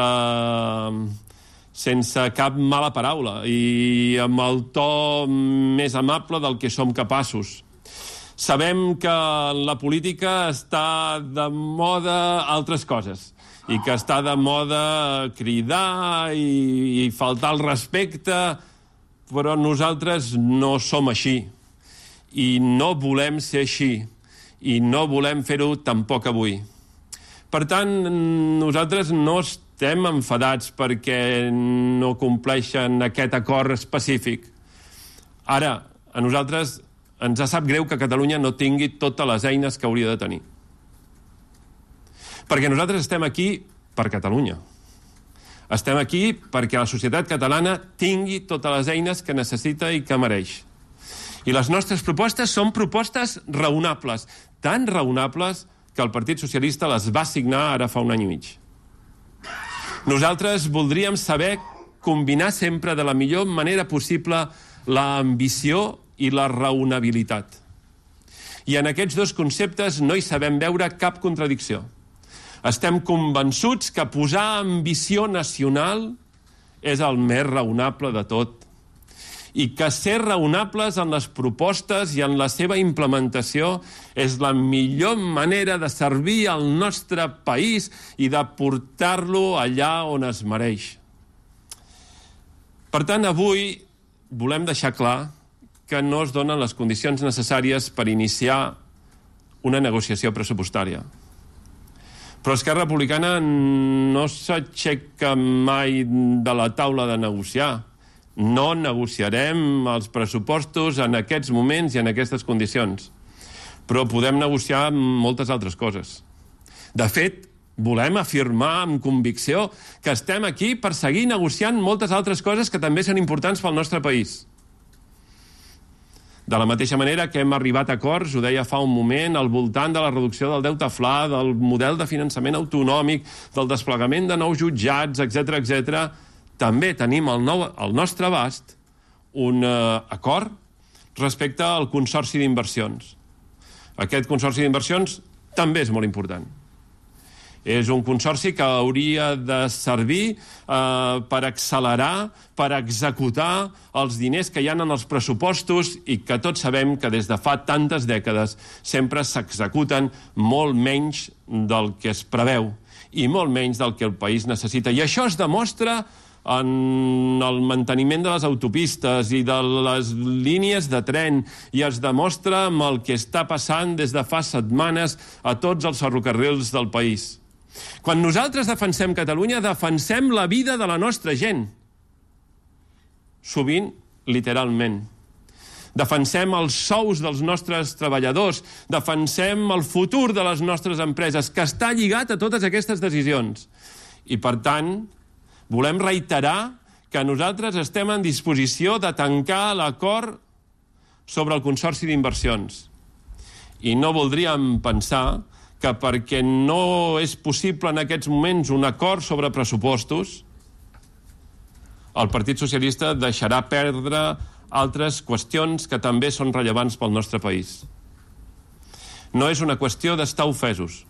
sense cap mala paraula i amb el to més amable del que som capaços. Sabem que la política està de moda altres coses i que està de moda cridar i, i faltar el respecte, però nosaltres no som així i no volem ser així i no volem fer-ho tampoc avui. Per tant, nosaltres no estem enfadats perquè no compleixen aquest acord específic. Ara, a nosaltres ens sap greu que Catalunya no tingui totes les eines que hauria de tenir. Perquè nosaltres estem aquí per Catalunya. Estem aquí perquè la societat catalana tingui totes les eines que necessita i que mereix. I les nostres propostes són propostes raonables, tan raonables que el Partit Socialista les va signar ara fa un any i mig. Nosaltres voldríem saber combinar sempre de la millor manera possible l'ambició i la raonabilitat. I en aquests dos conceptes no hi sabem veure cap contradicció. Estem convençuts que posar ambició nacional és el més raonable de tot i que ser raonables en les propostes i en la seva implementació és la millor manera de servir al nostre país i de portar-lo allà on es mereix. Per tant, avui volem deixar clar que no es donen les condicions necessàries per iniciar una negociació pressupostària. Però Esquerra Republicana no s'aixeca mai de la taula de negociar. No negociarem els pressupostos en aquests moments i en aquestes condicions. Però podem negociar moltes altres coses. De fet, volem afirmar amb convicció que estem aquí per seguir negociant moltes altres coses que també són importants pel nostre país. De la mateixa manera que hem arribat a acords, ho deia fa un moment, al voltant de la reducció del deute fla, del model de finançament autonòmic, del desplegament de nous jutjats, etcètera, etcètera, també tenim al, nou, al nostre abast un eh, acord respecte al Consorci d'Inversions. Aquest Consorci d'Inversions també és molt important. És un consorci que hauria de servir eh, per accelerar, per executar els diners que hi ha en els pressupostos i que tots sabem que des de fa tantes dècades sempre s'executen molt menys del que es preveu i molt menys del que el país necessita. I això es demostra en el manteniment de les autopistes i de les línies de tren i es demostra amb el que està passant des de fa setmanes a tots els ferrocarrils del país. Quan nosaltres defensem Catalunya, defensem la vida de la nostra gent. Sovint, literalment. Defensem els sous dels nostres treballadors, defensem el futur de les nostres empreses, que està lligat a totes aquestes decisions. I, per tant, volem reiterar que nosaltres estem en disposició de tancar l'acord sobre el Consorci d'Inversions. I no voldríem pensar que perquè no és possible en aquests moments un acord sobre pressupostos, el Partit Socialista deixarà perdre altres qüestions que també són rellevants pel nostre país. No és una qüestió d'estar ofesos.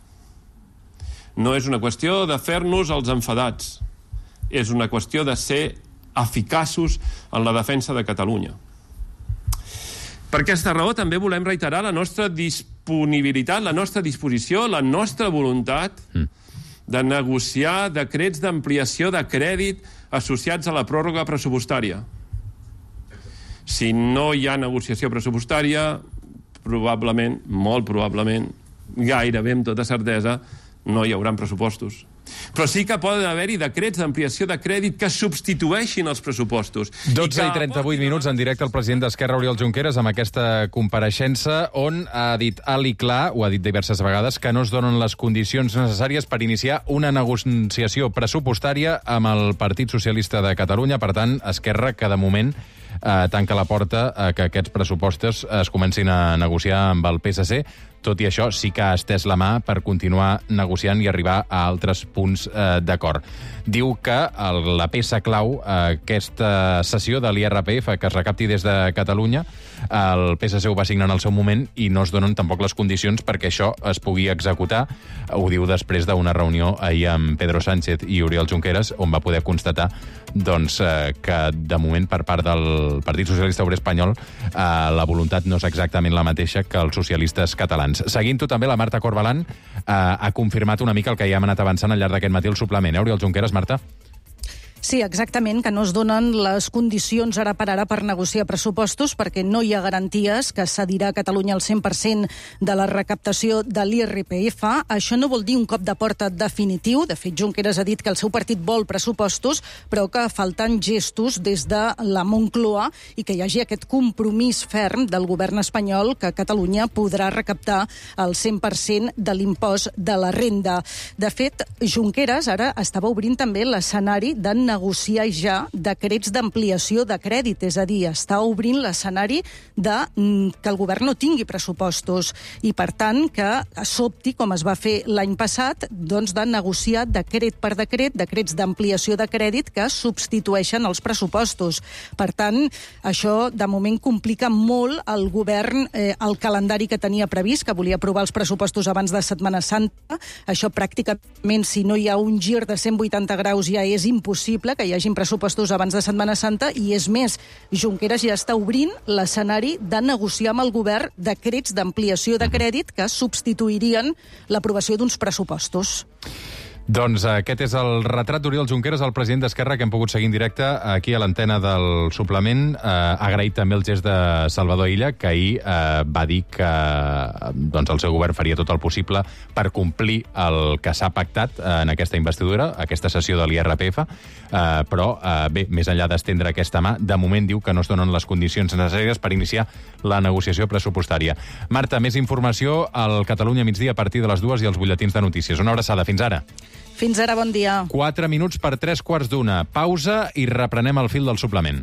No és una qüestió de fer-nos els enfadats. És una qüestió de ser eficaços en la defensa de Catalunya. Per aquesta raó també volem reiterar la nostra disponibilitat, la nostra disposició, la nostra voluntat de negociar decrets d'ampliació de crèdit associats a la pròrroga pressupostària. Si no hi ha negociació pressupostària, probablement, molt probablement, gairebé amb tota certesa, no hi haurà pressupostos. Però sí que poden haver-hi decrets d'ampliació de crèdit que substitueixin els pressupostos. dotze i trenta-vuit minuts en directe el president d'Esquerra, Oriol Junqueras, amb aquesta compareixença on ha dit alt i clar, ho ha dit diverses vegades, que no es donen les condicions necessàries per iniciar una negociació pressupostària amb el Partit Socialista de Catalunya. Per tant, Esquerra, que de moment eh, tanca la porta a que aquests pressupostos es comencin a negociar amb el P S C. Tot i això, sí que ha estès la mà per continuar negociant i arribar a altres punts eh, d'acord. Diu que el, la peça clau, eh, aquesta cessió de l'I R P F que es recapti des de Catalunya, El P S C ho va signar en el seu moment i no es donen tampoc les condicions perquè això es pugui executar. Ho diu després d'una reunió ahir amb Pedro Sánchez i Oriol Junqueras, on va poder constatar doncs, eh, que de moment per part del Partit Socialista Obrer Espanyol eh, la voluntat no és exactament la mateixa que els socialistes catalans. Seguint-ho també, la Marta Corbalán eh, ha confirmat una mica el que ja hem anat avançant al llarg d'aquest matí el suplement. Eh, Oriol Junqueras, Marta? Sí, exactament, que no es donen les condicions ara per ara per negociar pressupostos perquè no hi ha garanties que cedirà a Catalunya el cent per cent de la recaptació de l'I R P F. Això no vol dir un cop de porta definitiu. De fet, Junqueras ha dit que el seu partit vol pressupostos, però que falten gestos des de la Moncloa i que hi hagi aquest compromís ferm del govern espanyol que Catalunya podrà recaptar el cent per cent de l'impost de la renda. De fet, Junqueras ara estava obrint també l'escenari de negociar ja decrets d'ampliació de crèdit, és a dir, està obrint l'escenari de que el govern no tingui pressupostos i, per tant, que s'opti, com es va fer l'any passat, doncs de negociar decret per decret, decrets d'ampliació de crèdit que substitueixen els pressupostos. Per tant, això de moment complica molt al govern eh, el calendari que tenia previst, que volia aprovar els pressupostos abans de Setmana Santa. Això pràcticament, si no hi ha un gir de cent vuitanta graus, ja és impossible que hi hagin pressupostos abans de Setmana Santa i, és més, Junqueras ja està obrint l'escenari de negociar amb el govern decrets d'ampliació de crèdit que substituirien l'aprovació d'uns pressupostos. Doncs aquest és el retrat d'Oriol Junqueras, el president d'Esquerra, que hem pogut seguir en directe aquí a l'antena del suplement. Eh, agraït també el gest de Salvador Illa, que ahir eh, va dir que doncs, el seu govern faria tot el possible per complir el que s'ha pactat eh, en aquesta investidura, aquesta sessió de l'I R P F, eh, però eh, bé, més enllà d'estendre aquesta mà, de moment diu que no es donen les condicions necessàries per iniciar la negociació pressupostària. Marta, més informació al Catalunya migdia a partir de les dues i els butlletins de notícies. Una abraçada. Fins ara. Fins ara, bon dia. Quatre minuts per tres quarts d'una. Pausa i reprenem el fil del suplement.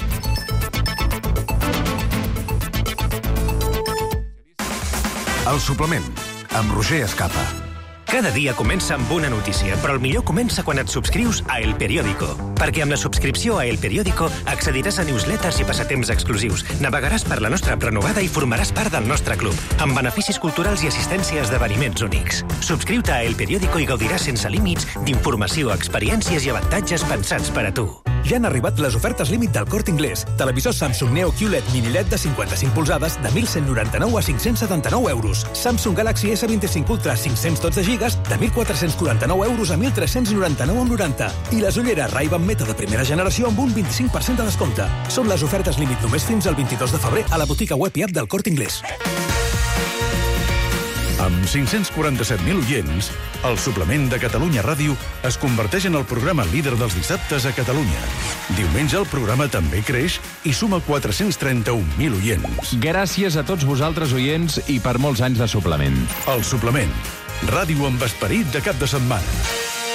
El suplement, amb Roger Escapa. Cada dia comença amb una notícia, però el millor comença quan et subscrius a El Periódico. Perquè amb la subscripció a El Periódico accediràs a newsletters i passatemps exclusius, navegaràs per la nostra prenovada i formaràs part del nostre club, amb beneficis culturals i assistència a esdeveniments únics. Subscriu-te a El Periódico i gaudiràs sense límits d'informació, experiències i avantatges pensats per a tu. Ja han arribat les ofertes límit del Corte Inglés. Televisor Samsung Neo Q L E D Mini L E D de cinquanta-cinc polzades de mil cent noranta-nou a cinc-cents setanta-nou euros. Samsung Galaxy S vint-i-cinc Ultra cinc-cents dotze gigas de mil quatre-cents quaranta-nou euros a mil tres-cents noranta-nou amb noranta. I les ulleres Ray-Ban Meta de primera generació amb un vint-i-cinc per cent de descompte. Són les ofertes límit només fins al vint-i-dos de febrer a la botiga web i app del Corte Inglés. Amb cinc-cents quaranta-set mil oients, el suplement de Catalunya Ràdio es converteix en el programa líder dels dissabtes a Catalunya. Diumenge el programa també creix i suma quatre-cents trenta-un mil oients. Gràcies a tots vosaltres, oients, i per molts anys de suplement. El suplement, ràdio amb esperit de cap de setmana.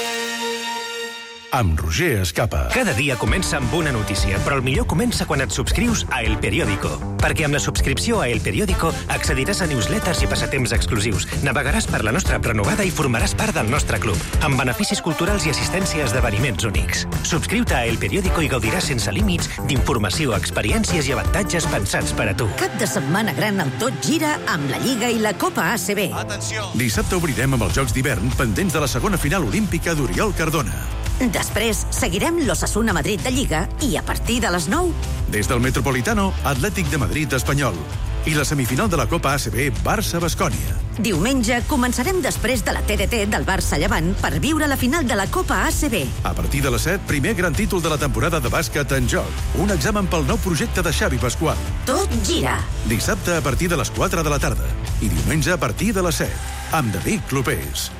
Amb Roger Escapa. Cada dia comença amb una notícia, però el millor comença quan et subscrius a El Periódico. Perquè amb la subscripció a El Periódico accediràs a newsletters i passatemps exclusius, navegaràs per la nostra prenovada i formaràs part del nostre club, amb beneficis culturals i assistència a esdeveniments únics. Subscriu-te a El Periódico i gaudiràs sense límits d'informació, experiències i avantatges pensats per a tu. Cap de setmana gran al Tot Gira amb la Lliga i la Copa A C B. Atenció! Dissabte obrirem amb els Jocs d'hivern pendents de la segona final olímpica d'Oriol Cardona. Després seguirem l'Osasuna Madrid de Lliga i a partir de les nou... Des del Metropolitano, Atlètic de Madrid Espanyol. I la semifinal de la Copa A C B, Barça-Bascònia. Diumenge començarem després de la T D T del Barça-Llevant per viure la final de la Copa A C B. A partir de les set, primer gran títol de la temporada de bàsquet en joc. Un examen pel nou projecte de Xavi Pasqual. Tot gira. Dissabte a partir de les quatre de la tarda. I diumenge a partir de les set. Amb David Clopés.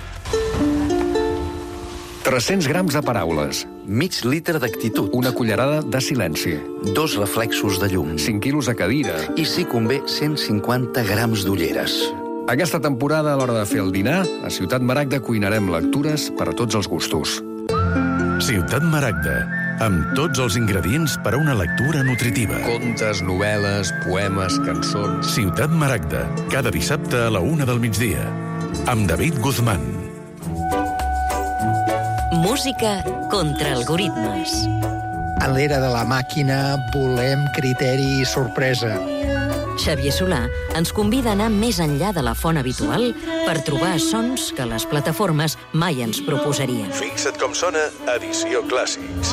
tres-cents grams de paraules, mig litre d'actitud, una cullerada de silenci, dos reflexos de llum, cinc quilos a cadira i, si convé, cent cinquanta grams d'ulleres. Aquesta temporada, a l'hora de fer el dinar, a Ciutat Maragda cuinarem lectures per a tots els gustos. Ciutat Maragda, amb tots els ingredients per a una lectura nutritiva. Contes, novel·les, poemes, cançons... Ciutat Maragda, cada dissabte a la una del migdia, amb David Guzmán. Música contra algoritmes. A l'era de la màquina volem criteri i sorpresa. Xavier Solà ens convida a anar més enllà de la font habitual per trobar sons que les plataformes mai ens proposarien. Fixa't com sona Edició Clàssics.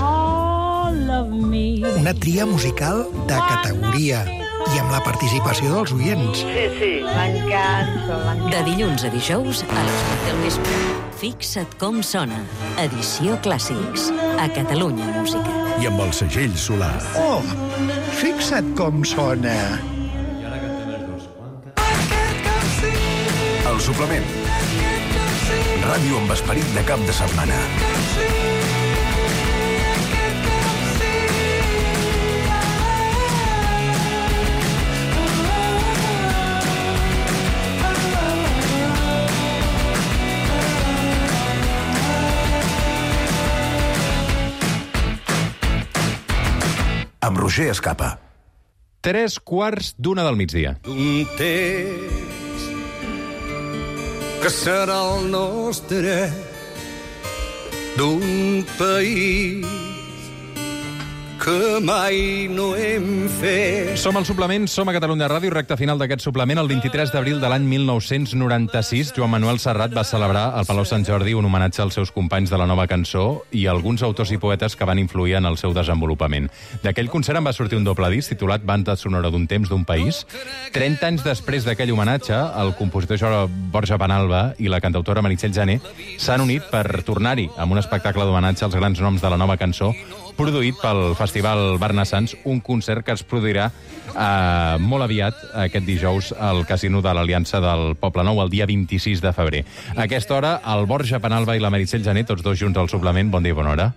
Una tria musical de categoria i amb la participació dels oients. Sí, sí, m'encanta. De dilluns a dijous a les vuit del vespre. Fixa't com sona. Edició Clàssics. A Catalunya Música. I amb el segell Solà. Oh, fixa't com sona. El suplement. Ràdio amb esperit de cap de setmana. Amb Roger Escapa. Tres quarts d'una del migdia. D'un temps que serà el nostre, d'un país que mai no hem fet. Som al suplement, som a Catalunya Ràdio, recta final d'aquest suplement. El vint-i-tres d'abril de l'any mil nou-cents noranta-sis, Joan Manuel Serrat va celebrar al Palau Sant Jordi un homenatge als seus companys de la Nova Cançó i alguns autors i poetes que van influir en el seu desenvolupament. D'aquell concert en va sortir un doble disc titulat Banda sonora d'un temps, d'un país. trenta anys després d'aquell homenatge, el compositor Borja Penalba i la cantautora Meritxell Jané s'han unit per tornar-hi amb un espectacle d'homenatge als grans noms de la Nova Cançó, produït pel Festival Barnassans, un concert que es produirà eh, molt aviat, aquest dijous, al Casino de l'Aliança del Poble Nou, el dia vint-i-sis de febrer. A aquesta hora, el Borja Penalba i la Meritxell Jané, tots dos junts al suplement. Bon dia i bona hora.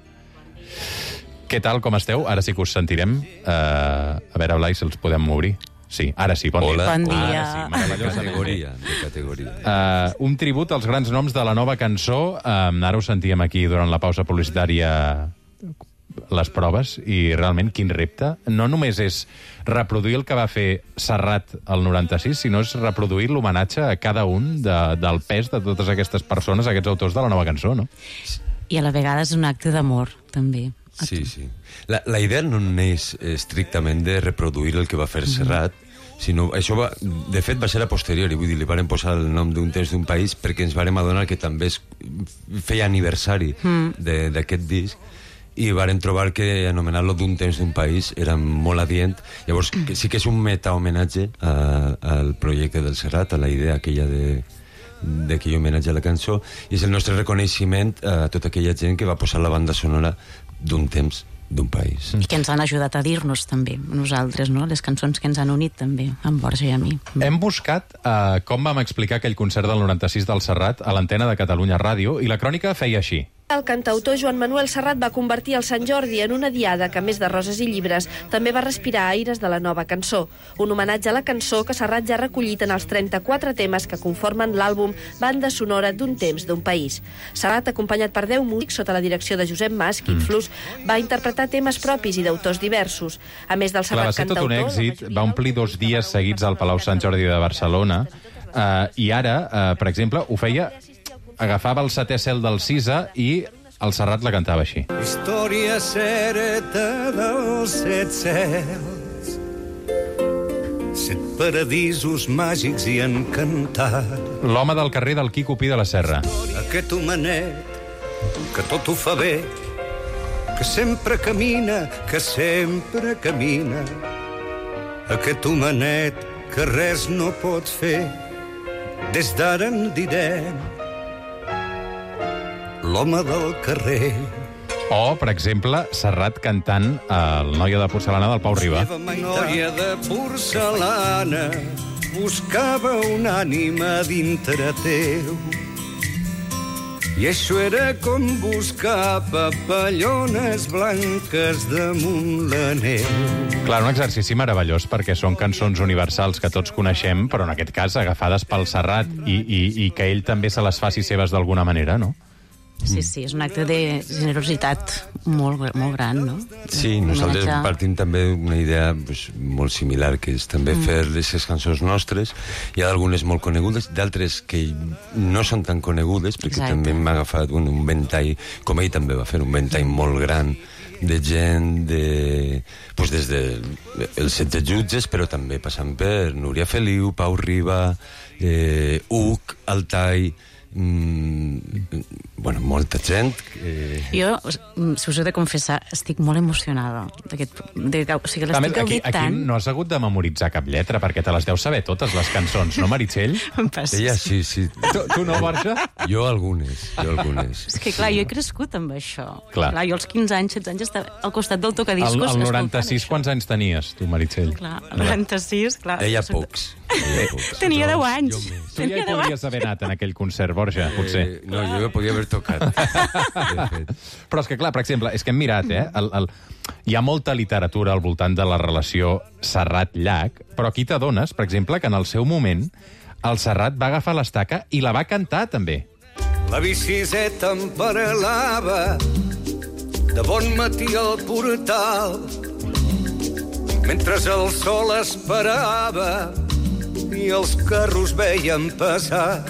Què tal, com esteu? Ara sí que us sentirem. Uh, a veure, Blai, si els podem obrir. Sí, ara sí, bon Hola. dia. Bon dia. Ara sí, de categoria, de categoria. Uh, un tribut als grans noms de la Nova Cançó. Uh, ara ho sentíem aquí durant la pausa publicitària, les proves, i realment quin repte. No només és reproduir el que va fer Serrat el noranta-sis, sinó és reproduir l'homenatge a cada un de, del pes de totes aquestes persones, aquests autors de la Nova Cançó, no? I a la vegada és un acte d'amor, també. Sí, sí. La, la idea no és estrictament de reproduir el que va fer Serrat, sinó, això va, de fet va ser a posteriori, vull dir, li varen posar el nom d'un temps d'un país perquè ens vàrem adonar que també es feia aniversari mm. d'aquest disc, i varen trobar que anomenar-lo d'un temps d'un país era molt adient. Llavors, que sí que és un meta-homenatge a, al projecte del Serrat, a la idea aquella de d'aquell homenatge a la cançó, i és el nostre reconeixement a tota aquella gent que va posar la banda sonora d'un temps d'un país. I que ens han ajudat a dir-nos també, nosaltres, no? Les cançons que ens han unit també, amb Borja i a mi. Hem buscat uh, com vam explicar aquell concert del noranta-sis del Serrat a l'antena de Catalunya Ràdio, i la crònica feia així. El cantautor Joan Manuel Serrat va convertir el Sant Jordi en una diada que, a més de roses i llibres, també va respirar aires de la Nova Cançó. Un homenatge a la cançó que Serrat ja ha recollit en els trenta-quatre temes que conformen l'àlbum Banda sonora d'un temps, d'un país. Serrat, acompanyat per deu músics sota la direcció de Josep Mas, Quim Flus, va interpretar temes propis i d'autors diversos. A més del Serrat cantautor... Va ser tot un èxit, va omplir dos dies seguits al Palau Sant Jordi de Barcelona, uh, i ara, uh, per exemple, ho feia... agafava el setè cel del Cisa i el Serrat la cantava així. Història certa dels set cels, set paradisos màgics i encantats. L'home del carrer del Quico Pi de la Serra. Aquest homenet que tot ho fa bé, que sempre camina, que sempre camina. Aquest homenet que res no pot fer, des d'ara en direm l'home del carrer. O, per exemple, Serrat cantant el Noia de porcelana del Pau Riba. Noia de porcelana buscava una ànima dintre teu, i això era com buscar papallones blanques damunt la neu. Clar, un exercici meravellós, perquè són cançons universals que tots coneixem, però en aquest cas agafades pel Serrat, i, i, i que ell també se les faci seves d'alguna manera, no? Sí, sí, és un acte de generositat molt, molt gran, no? Sí, nosaltres Homenatge. partim també d'una idea pues, molt similar, que és també mm. fer les cançons nostres. Hi ha algunes molt conegudes, d'altres que no són tan conegudes, perquè Exacte. també m'ha agafat un, un ventall, com ell també va fer, un ventall molt gran de gent, de, pues des dels de, setze jutges, però també passant per Núria Feliu, Pau Riba, eh, Uc, Altai, mm, bueno, molta gent. Eh... Jo, si us he de confessar, estic molt emocionada. D'aquest, de, o sigui, l'estic gaudint aquí, tant. aquí no has hagut de memoritzar cap lletra, perquè te les deus saber totes, les cançons, no, Meritxell? Ella sí, sí. Tu, tu no, Borja? Jo algunes, jo algunes. És que, clar, jo he crescut amb això. Clar. clar jo als quinze anys, setze anys, estava al costat del tocadiscos. El, el escoltant noranta-sis, quants anys tenies, tu, Meritxell? Clar, el noranta-sis, clar. Ella pocs. Ella pocs. Tenia deu anys. Tu ja hi podries haver anat en aquell concert, Borja, potser. Eh, no, jo ja podia haver tocat. Però és que, clar, per exemple, és que hem mirat, eh? El, el... Hi ha molta literatura al voltant de la relació Serrat-Llach, però aquí t'adones, per exemple, que en el seu moment el Serrat va agafar l'estaca i la va cantar, també. La biciseta em parelava de bon matí al portal, mentre el sol esperava i els carros veien passar.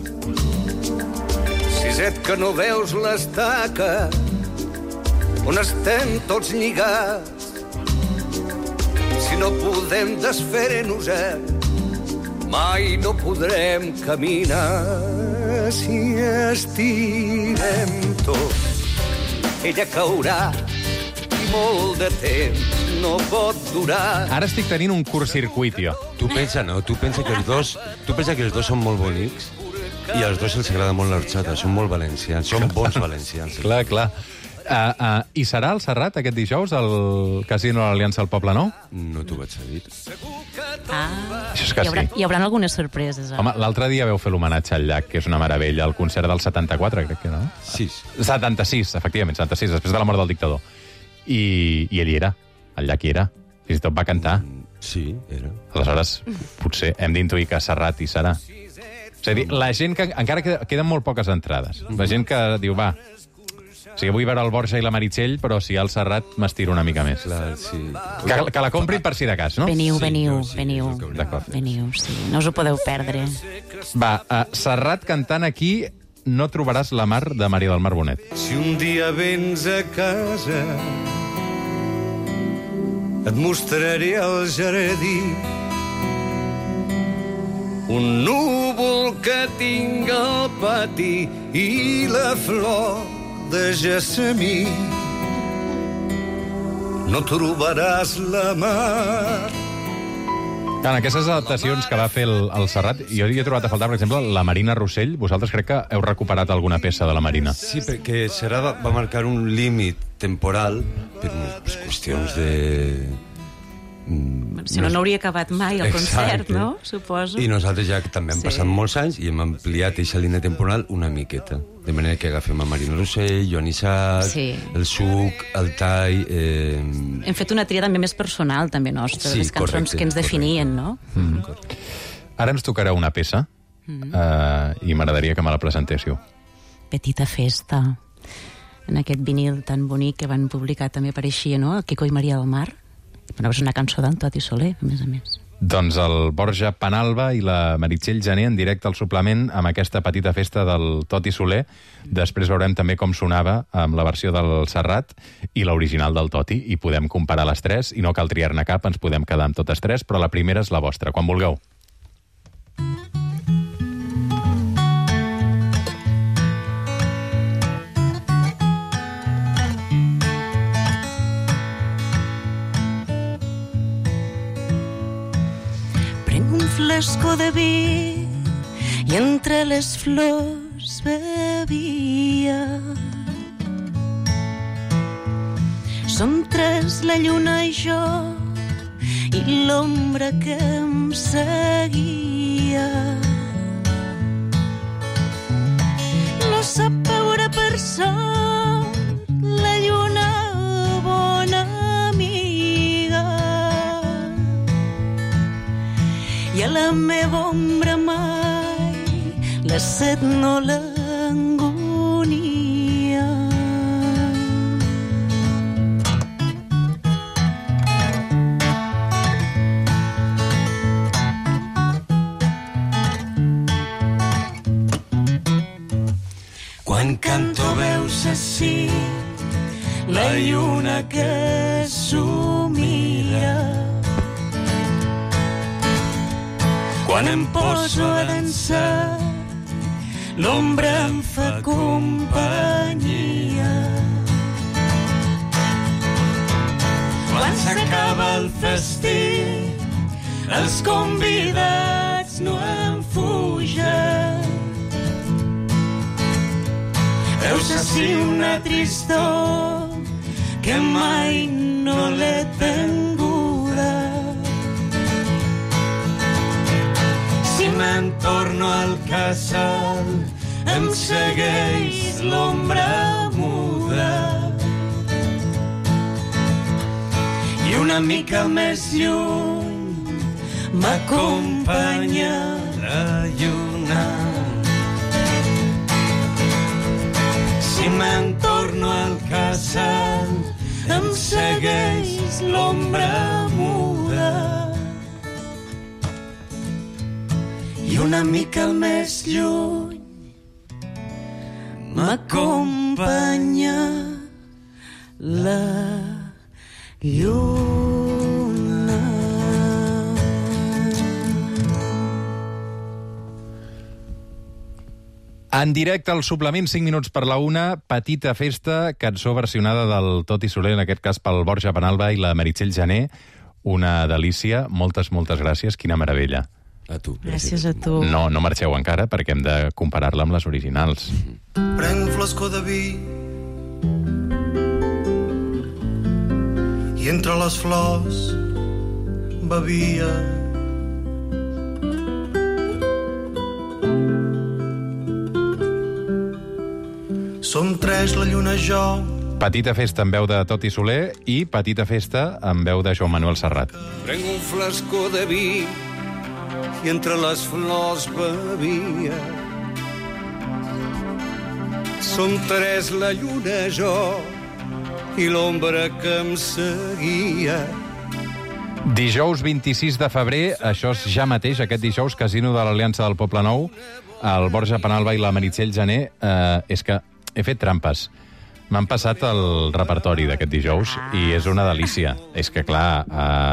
Siset, que no veus l'estaca on estem tots lligats. Si no podem desfer-nos-en, mai no podrem caminar. Si estirem tots, ella caurà i molt de temps no pot durar. Ara estic tenint un curtcircuit, jo. Tu pensa, no? Tu pensa que els dos, tu pensa que els dos són molt bonics i als dos els agrada molt l'orxata, són molt valencians, són bons valencians. Clar, clar. Uh, uh, I serà el Serrat aquest dijous al Casino de l'Aliança al Poble Nou? No t'ho vaig a dir. Ah, Això és que hi haurà, sí. hi haurà algunes sorpreses. Eh? Home, l'altre dia veu fer l'homenatge al Llach, que és una meravella, al concert del setanta-quatre, crec que, no? Sí. setanta-sis, efectivament, setanta-sis, després de la mort del dictador. I, i ell hi era, el Llach hi era. Fins i tot va cantar. Sí, era. Aleshores, potser hem d'intuir que Serrat hi serà. És a dir, la gent que... Encara queden molt poques entrades. La gent que diu, va... O sigui, vull veure el Borja i la Meritxell, però si hi ha el Serrat m'estiro una mica més. Clar, sí. Que, que la comprin per si de cas, no? Veniu, Sí, veniu, jo sí, veniu. és el que D'acord. Veniu, sí. No us ho podeu perdre. Va, uh, Serrat cantant aquí No trobaràs la mar, de Maria del Mar Bonet. Si un dia vens a casa, et mostraré el jardí, un núvol que tinc al pati i la flor de gessamí. No trobaràs la mar. En aquestes adaptacions que va fer el, el Serrat, jo hi he trobat a faltar, per exemple, la Marina Rossell. Vosaltres crec que heu recuperat alguna peça de la Marina. Sí, perquè Serrat va marcar un límit temporal per unes qüestions de... Si no, no hauria acabat mai el concert, Exacte. no? Suposo. I nosaltres ja també han Sí. passat molts anys i hem ampliat aquesta línia temporal una miqueta. De manera que agafem a Marina Rossell, Joan Isaac, Sí. el Suc, el Tai... Eh... Hem fet una tria també més personal, també nostra, Sí, de les cançons correcte, que ens definien, no? Mm. Ara ens tocarà una peça Mm. uh, i m'agradaria que me la presentéssiu. Petita festa. En aquest vinil tan bonic que van publicar també apareixia, no? El Quico i Maria del Mar. Bueno, és una cançó d'en Toti Soler, a més a més. Doncs el Borja Penalba i la Meritxell Jané en directe al suplement amb aquesta petita festa del Toti Soler. Després veurem també com sonava amb la versió del Serrat i l'original del Toti, i podem comparar les tres, i no cal triar-ne cap, ens podem quedar amb totes tres, però la primera és la vostra, quan vulgueu. Flasco de vi i entre les flors bevia. Som tres, la lluna i jo, i l'ombra que em seguia. No sap veure per sort la lluna, bona amiga. I a la meva ombra mai la set no l'angonia. l'encanto veus així, la lluna que s'ho mira. Quan em poso a dansar, l'ombra em fa companyia. Quan s'acaba el festí, els convidats no en fugen. Veus així una tristor que mai no l'he tinguda. Si me'n torno al casal, em segueix l'ombra muda. I una mica més lluny m'acompanya la lluna. Si me'n torno al casal, em segueix l'ombra muda. I una mica més lluny m'acompanya la lluna. En directe al suplement, cinc minuts per la una, Petita festa, cançó versionada del Toti Soler, en aquest cas pel Borja Penalba i la Meritxell Jané. Una delícia. Moltes, moltes gràcies. Quina meravella. A tu. Gràcies a tu. No, no marxeu encara, perquè hem de comparar-la amb les originals. Prenc un flascó de vi i entre les flors bevia. Som tres, la lluna, jo. Petita festa en veu de Toti Soler i Petita festa en veu de Joan Manuel Serrat. Prenc un flascó de vi i entre les flors bevia. Som tres, la lluna, jo, i l'ombra que em seguia. Dijous vint-i-sis de febrer, això és ja mateix, aquest dijous, Casino de l'Aliança del Poble Nou, el Borja Penalba i la Meritxell Jané. Eh, és que he fet trampes. M'han passat el repertori d'aquest dijous i és una delícia. És que, clar,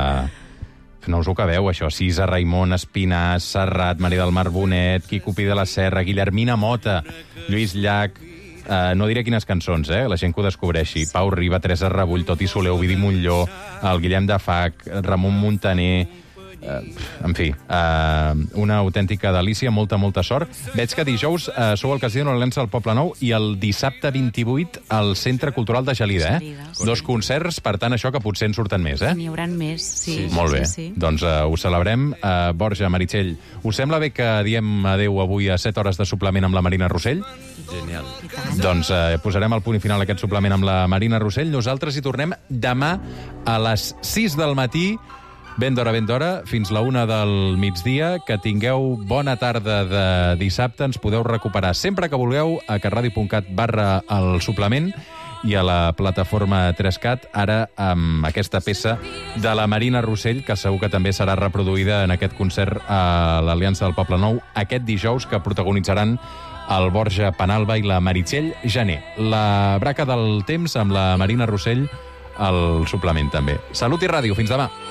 eh, no us ho acabeu, això. Cisa, Raimon, Espinàs, Serrat, Maria del Mar Bonet, Quico Pi de la Serra, Guillermina Mota, Lluís Llach, eh, no diré quines cançons, eh? La gent que ho descobreixi. Pau Riba, Teresa Rebull, Toti Soler, Ovidi Montlló, el Guillem de Fac, Ramon Muntaner... Uh, en fi, uh, una autèntica delícia, molta, molta sort. Veig que dijous uh, sou al Casino de l'Aliança del Poble Nou i el dissabte vint-i-vuit al Centre Cultural de Gelida, eh? Gelida. Dos concerts, per tant, això que potser en surten més, eh? N'hi haurà més, sí. sí. Molt bé, sí, sí. doncs uh, ho celebrem. Uh, Borja, Meritxell, us sembla bé que diem adeu avui a set hores de suplement amb la Marina Rossell? Genial. Doncs uh, posarem el punt i final a aquest suplement amb la Marina Rossell. Nosaltres hi tornem demà a les sis del matí. Ben d'hora, ben d'hora, fins la una del migdia. Que tingueu bona tarda de dissabte. Ens podeu recuperar sempre que vulgueu a carradio.cat barra el suplement i a la plataforma tres cat, ara amb aquesta peça de la Marina Rossell, que segur que també serà reproduïda en aquest concert a l'Aliança del Poble Nou aquest dijous, que protagonitzaran el Borja Penalba i la Meritxell Jané. La braca del temps amb la Marina Rossell al suplement també. Salut i ràdio, fins demà.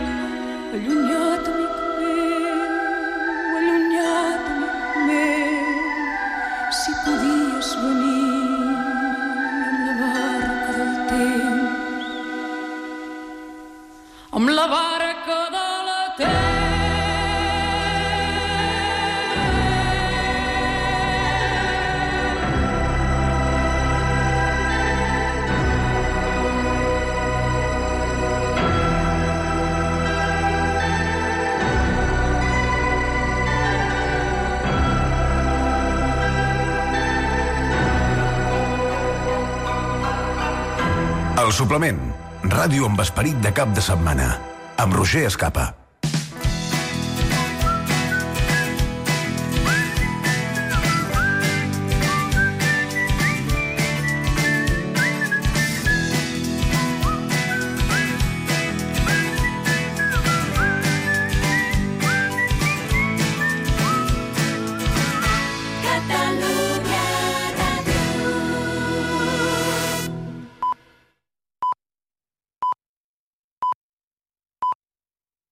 Allunyat, amic meu, allunyat, amic meu. El suplement, ràdio amb esperit de cap de setmana, amb Roger Escapa.